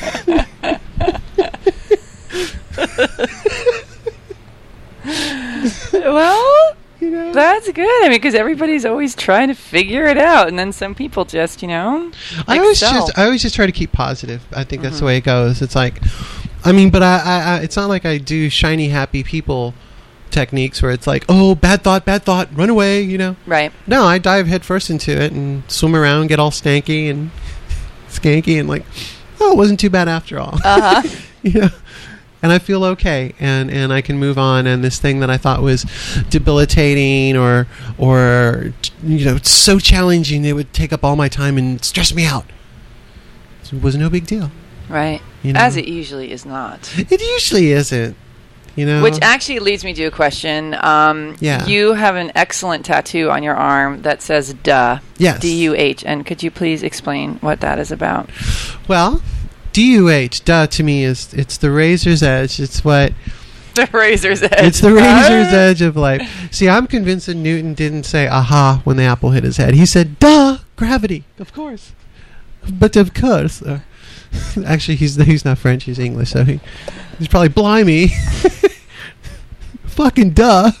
Well, You know? that's good. I mean, because everybody's always trying to figure it out, and then some people just, you know, I always excel. just I always just try to keep positive. I think that's the way it goes. It's like, I mean, but I, I, I it's not like I do shiny happy people techniques where it's like, oh, bad thought, bad thought, run away, you know. Right. No, I dive headfirst into it and swim around, get all stanky and skanky, and like, oh, it wasn't too bad after all. Uh huh. You know, and I feel okay, and, and I can move on. And this thing that I thought was debilitating or or you know so challenging, it would take up all my time and stress me out. It was no big deal. Right. You know? As it usually is not. It usually isn't. You know, Which actually leads me to a question. Um, Yeah. You have an excellent tattoo on your arm that says "duh." Yes. D U H. And could you please explain what that is about? well, D U H, duh, to me is it's the razor's edge. It's what The razor's edge. it's the razor's edge of life. See, I'm convinced that Newton didn't say "aha" when the apple hit his head. He said, "Duh, gravity." Of course, but of course. Uh, actually, he's he's not French. He's English, so he he's probably blimey. Fucking duh.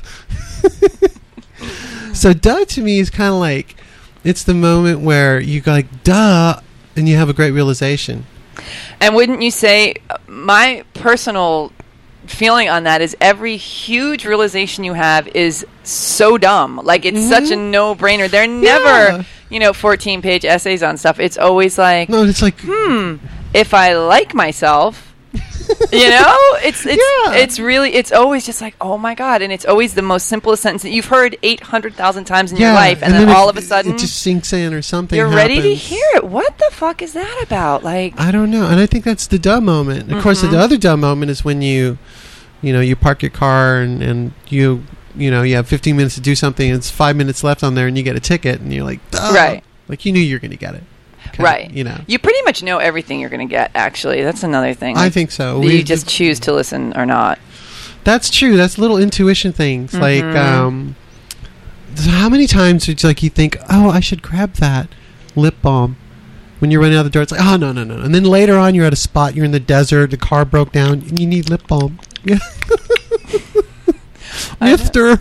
So duh to me is kind of like it's the moment where you go like duh, and you have a great realization. And wouldn't you say, uh, my personal feeling on that is every huge realization you have is so dumb. Like, it's such a no-brainer. They're never, Yeah. you know, fourteen-page essays on stuff. It's always like, No, it's like hmm, if I like myself, you know, it's it's Yeah. it's really it's always just like, oh my god, and it's always the most simplest sentence that you've heard eight hundred thousand times in your life, and, then, it- all of a sudden it just sinks in or something. you're ready to happens. hear it. What the fuck is that about? Like, I don't know, and I think that's the dumb moment. Of course, Mhm. the other dumb moment is when you, you know, you park your car and, and you, you know, you have fifteen minutes to do something. And it's five minutes left on there, and you get a ticket, and you're like, duh. Right. Like you knew you were going to get it. Kinda, right. You know. You pretty much know everything you're going to get, actually. That's another thing. I Like, think so. that We you just choose to listen or not. That's true. That's little intuition things. Like, Mhm. um, so how many times it's like you think, oh, I should grab that lip balm. When you're running out the door, it's like, oh, no, no, no. And then later on, you're at a spot, you're in the desert, the car broke down, and you need lip balm. Yeah. Mister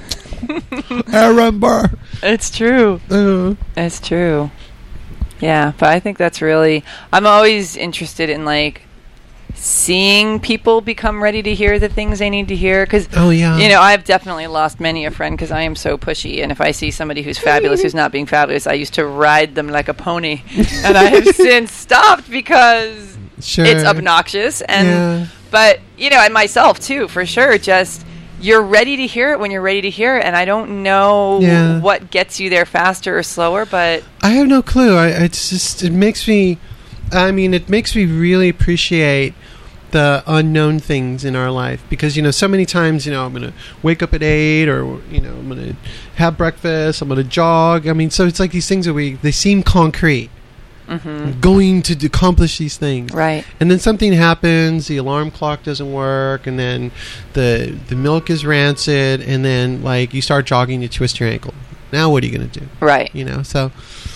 Arambar. It's true. Uh, It's true. Yeah, but I think that's really... I'm always interested in, like, seeing people become ready to hear the things they need to hear. Because, oh, yeah. you know, I've definitely lost many a friend because I am so pushy. And if I see somebody who's fabulous who's not being fabulous, I used to ride them like a pony. And I have since stopped because Sure. it's obnoxious. And Yeah. But, you know, and myself, too, for sure, just... You're ready to hear it when you're ready to hear it, and I don't know Yeah. what gets you there faster or slower, but... I have no clue. I it's just it makes me. I mean, it makes me really appreciate the unknown things in our life because you know so many times you know I'm gonna wake up at eight or you know I'm gonna have breakfast. I'm gonna jog. I mean, so it's like these things that we they seem concrete. Mm-hmm. I'm going to d- accomplish these things, Right. and then something happens. The alarm clock doesn't work, and then the the milk is rancid, and then like you start jogging, you twist your ankle. Now what are you gonna do? Right. You know, so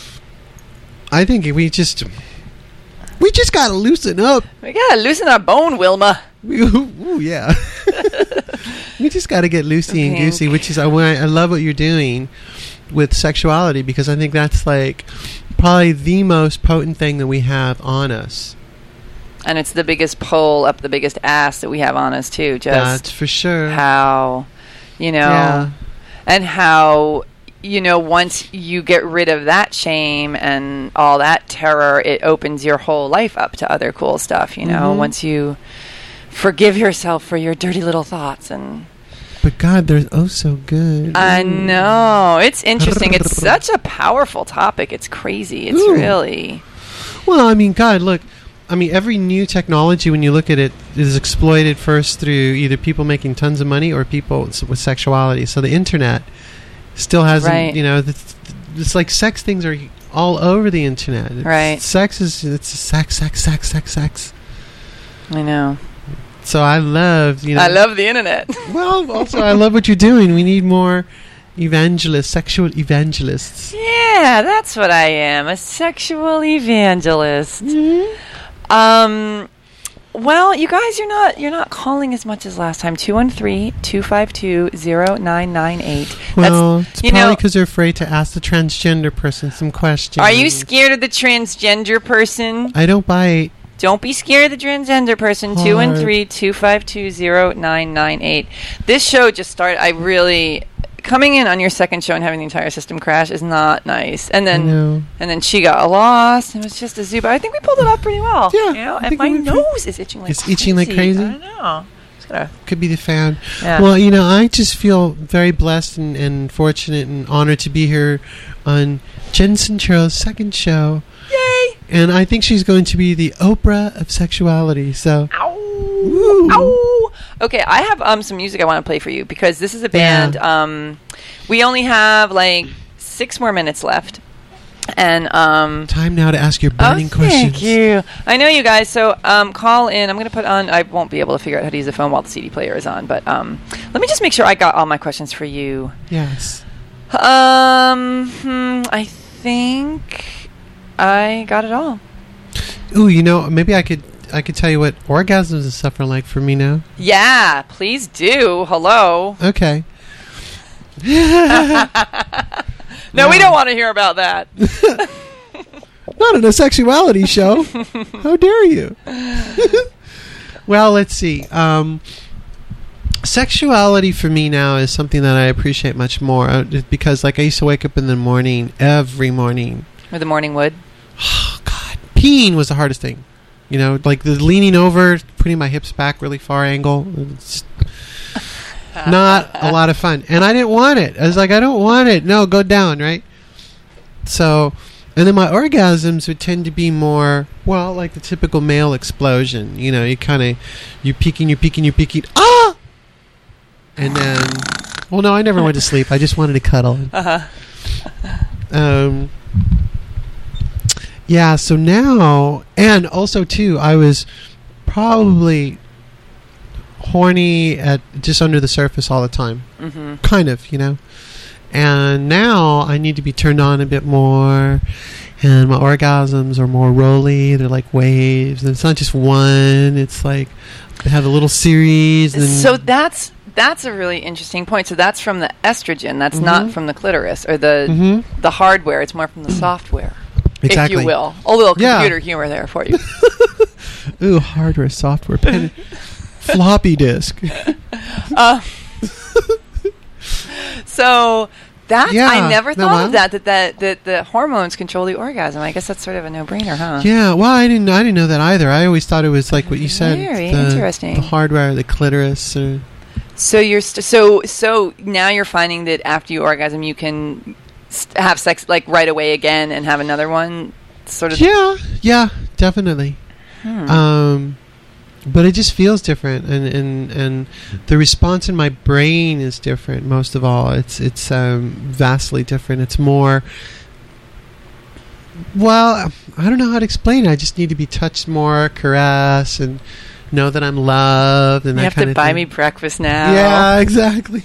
I think we just we just gotta loosen up. We gotta loosen our bone, Wilma. We, ooh, yeah, we just gotta get loosey and Pink. goosey, which is I, I love what you're doing with sexuality because I think that's like probably the most potent thing that we have on us. And it's the biggest pull up the biggest ass that we have on us, too. Just That's for sure. how, you know, Yeah. and how, you know, once you get rid of that shame and all that terror, it opens your whole life up to other cool stuff, you know, Mhm. once you forgive yourself for your dirty little thoughts and... But God, they're oh so good. I know. It's interesting. It's such a powerful topic. It's crazy. It's Ooh. really... Well, I mean, God, look. I mean, every new technology, when you look at it, is exploited first through either people making tons of money or people s- with sexuality. So the internet still hasn't, Right. you know, it's, it's like sex things are all over the internet. It's, Right. Sex is it's sex, sex, sex, sex, sex. I know. So I love, you know. I love the internet. Well, also I love what you're doing. We need more evangelists, sexual evangelists. Yeah, that's what I am, a sexual evangelist. Mm-hmm. Um, well, you guys, you're not you're not calling as much as last time. two one three, two five two, zero nine nine eight. Well, it's you probably know- because they're afraid to ask the transgender person some questions. Are you scared of the transgender person? I don't bite. Don't be scared of the transgender person. two one three, two five two, zero nine nine eight. This show just started. I really coming in on your second show and having the entire system crash is not nice. And I then know. and then she got lost. And it was just a zoo. But I think we pulled it off pretty well. Yeah, You know? I And think my we did. nose is itching like It's itching like crazy? I know. Just gotta, Could be the fan. yeah. Well, you know, I just feel very blessed and, and fortunate and honored to be here on Jen Cintro's second show. Yay! And I think she's going to be the Oprah of sexuality. So, Ow! Woo. Ow! Okay, I have um some music I want to play for you because this is a band. Yeah. Um, we only have like six more minutes left, and um. time now to ask your Oh, burning questions. thank you. I know you guys. So um, call in. I'm going to put on. I won't be able to figure out how to use the phone while the C D player is on. But um, let me just make sure I got all my questions for you. Yes. Um, hmm, I think I got it all. Ooh, you know, maybe I could I could tell you what orgasms and stuff are like for me now. Yeah, please do. Hello. Okay. No, we don't want to hear about that. Not in a sexuality show. How dare you? Well, let's see. Um, sexuality for me now is something that I appreciate much more uh, because, like, I used to wake up in the morning every morning. With the morning wood. Oh God, peeing was the hardest thing. You know, like the leaning over, putting my hips back really far angle. It's not a lot of fun, and I didn't want it. I was like, I don't want it. No, go down, right? So, and then my orgasms would tend to be more, well, like the typical male explosion. You know, you kind of, you peeking, you peeking, you peeking, ah, and then, well, no, I never went to sleep. I just wanted to cuddle. Uh-huh. Um. Yeah, so now, and also too, I was probably horny at just under the surface all the time. Mm-hmm. Kind of, you know. And now I need to be turned on a bit more, and my orgasms are more rolly. They're like waves, and it's not just one. It's like they have a little series. And So that's that's a really interesting point. So that's from the estrogen. That's Mhm. not from the clitoris or the Mhm. the hardware. It's more from the software, Exactly. if you will. A little Yeah. computer humor there for you. Ooh, hardware, software, pen, floppy disk. uh, so that Yeah, I never no, thought well. of that, that. That that the hormones control the orgasm. I guess that's sort of a no-brainer, huh? Yeah, well, I didn't. I didn't know that either. I always thought it was like what you said. Very the, interesting. The hardware, the clitoris. Or So you're st- so so now you're finding that after you orgasm, you can st- have sex like right away again and have another one, sort of. yeah, yeah, definitely. Hmm. Um, but it just feels different, and, and and the response in my brain is different. Most of all, it's it's um, vastly different. It's more. Well, I don't know how to explain it. I just need to be touched more, caressed, and know that I'm loved, and You that have kind to of buy thing. me breakfast now. Yeah, exactly.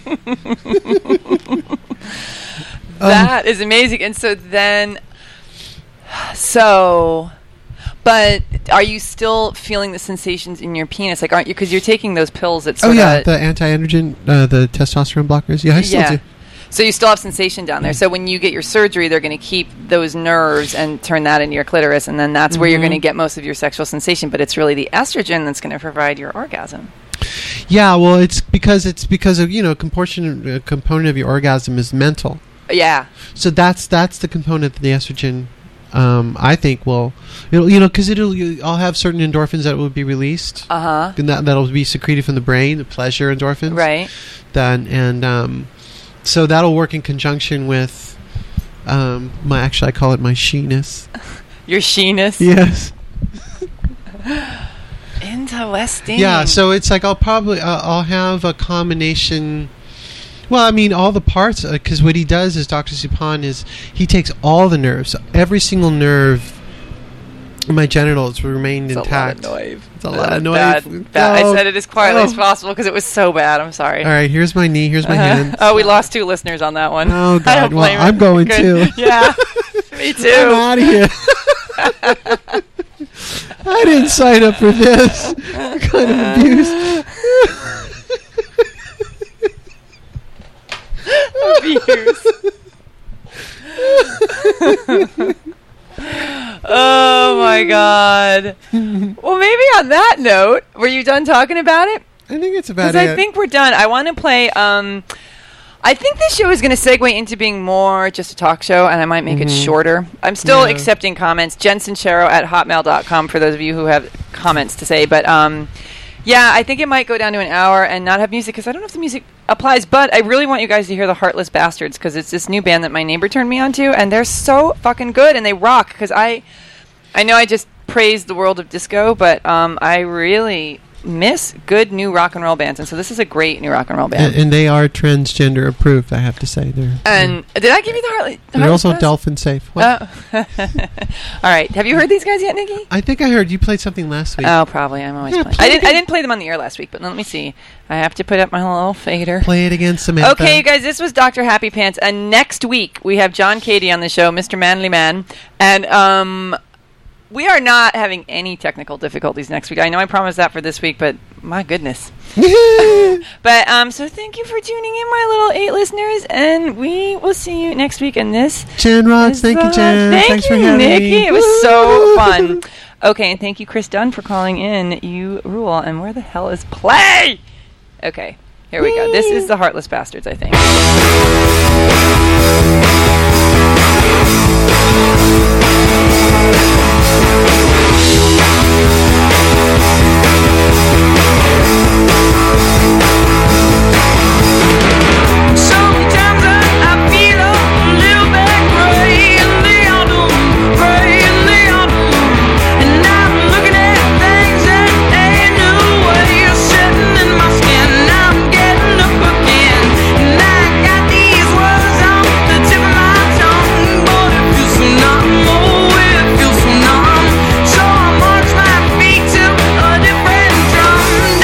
That is amazing. And so then, so, but are you still feeling the sensations in your penis? Like, aren't you? Because you're taking those pills that Oh sort yeah, of. the anti-androgen, uh, the testosterone blockers. Yeah, I still Yeah. do. So you still have sensation down there. So when you get your surgery, they're going to keep those nerves and turn that into your clitoris, and then that's where you're Mhm. going to get most of your sexual sensation. But it's really the estrogen that's going to provide your orgasm. Yeah, well, it's because it's because of you know, a component a component of your orgasm is mental. Yeah. So that's that's the component that the estrogen, um, I think, will it'll you know because it'll you, I'll have certain endorphins that will be released, Uh huh. and that that'll be secreted from the brain, the pleasure endorphins. Right. Then and um, so that'll work in conjunction with um, my actually I call it my she-ness. Your sheeness. Yes. Interesting. Yeah, so it's like I'll probably uh, I'll have a combination Well, I mean, all the parts, because what he does is Doctor Zupan is he takes all the nerves, every single nerve in my genitals remained It's intact. a lot of noise. It's a lot of noise. Bad, bad. Oh, I said it as quietly oh. as possible because it was so bad. I'm sorry. All right, here's my knee. Here's my Uh-huh. hand. Oh, we lost two listeners on that one. Oh, I God. don't Well, blame I'm it. going Good. too. Yeah, me I'm too. out of here. I didn't sign up for this. What kind of abuse? Abuse. Oh my God. Well, maybe on that note, were you done talking about it? I think it's about Because it. I think we're done. I want to play. Um, I think this show is going to segue into being more just a talk show, and I might make it shorter. I'm still Yeah. accepting comments. Jensen Shero at hotmail dot com for those of you who have comments to say. But um, yeah, I think it might go down to an hour and not have music because I don't know if the music applies. But I really want you guys to hear the Heartless Bastards because it's this new band that my neighbor turned me on to, and they're so fucking good and they rock. Because I, I know I just praised the world of disco, but um, I really miss good new rock and roll bands, and so this is a great new rock and roll band. and, and they are transgender approved, I have to say. They're, And did I give you the Harley? The they're Heartless also Bastards? dolphin safe. What? Oh. All right. Have you heard these guys yet, Nikki? I think I heard you played something last week. Oh, probably. I'm always Yeah, playing. play I it didn't. I again. didn't play them on the air last week, but let me see. I have to put up my little fader. Play it again, Samantha. Okay, you guys, this was Doctor Happy Pants, and next week we have John Cady on the show, Mister Manly Man, and um, we are not having any technical difficulties next week. I know I promised that for this week, but my goodness. But um, so thank you for tuning in, my little eight listeners, and we will see you next week. And this Jen Rocks, is thank you, the- Jen. Thank Thanks you, for having Nikki. me. It was so Woo! fun. Okay, and thank you, Chris Dunn, for calling in. You rule. And where the hell is play? Okay, here we go. This is the Heartless Bastards, I think. Sometimes I, I feel a little bit gray in the autumn, gray in the autumn, and I'm looking at things that ain't no way of sitting in my skin. I'm getting up again, and I got these words on the tip of my tongue, but it feels so numb, oh, it feels so numb. So I march my feet to a different drum.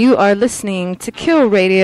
you are listening to Kill Radio.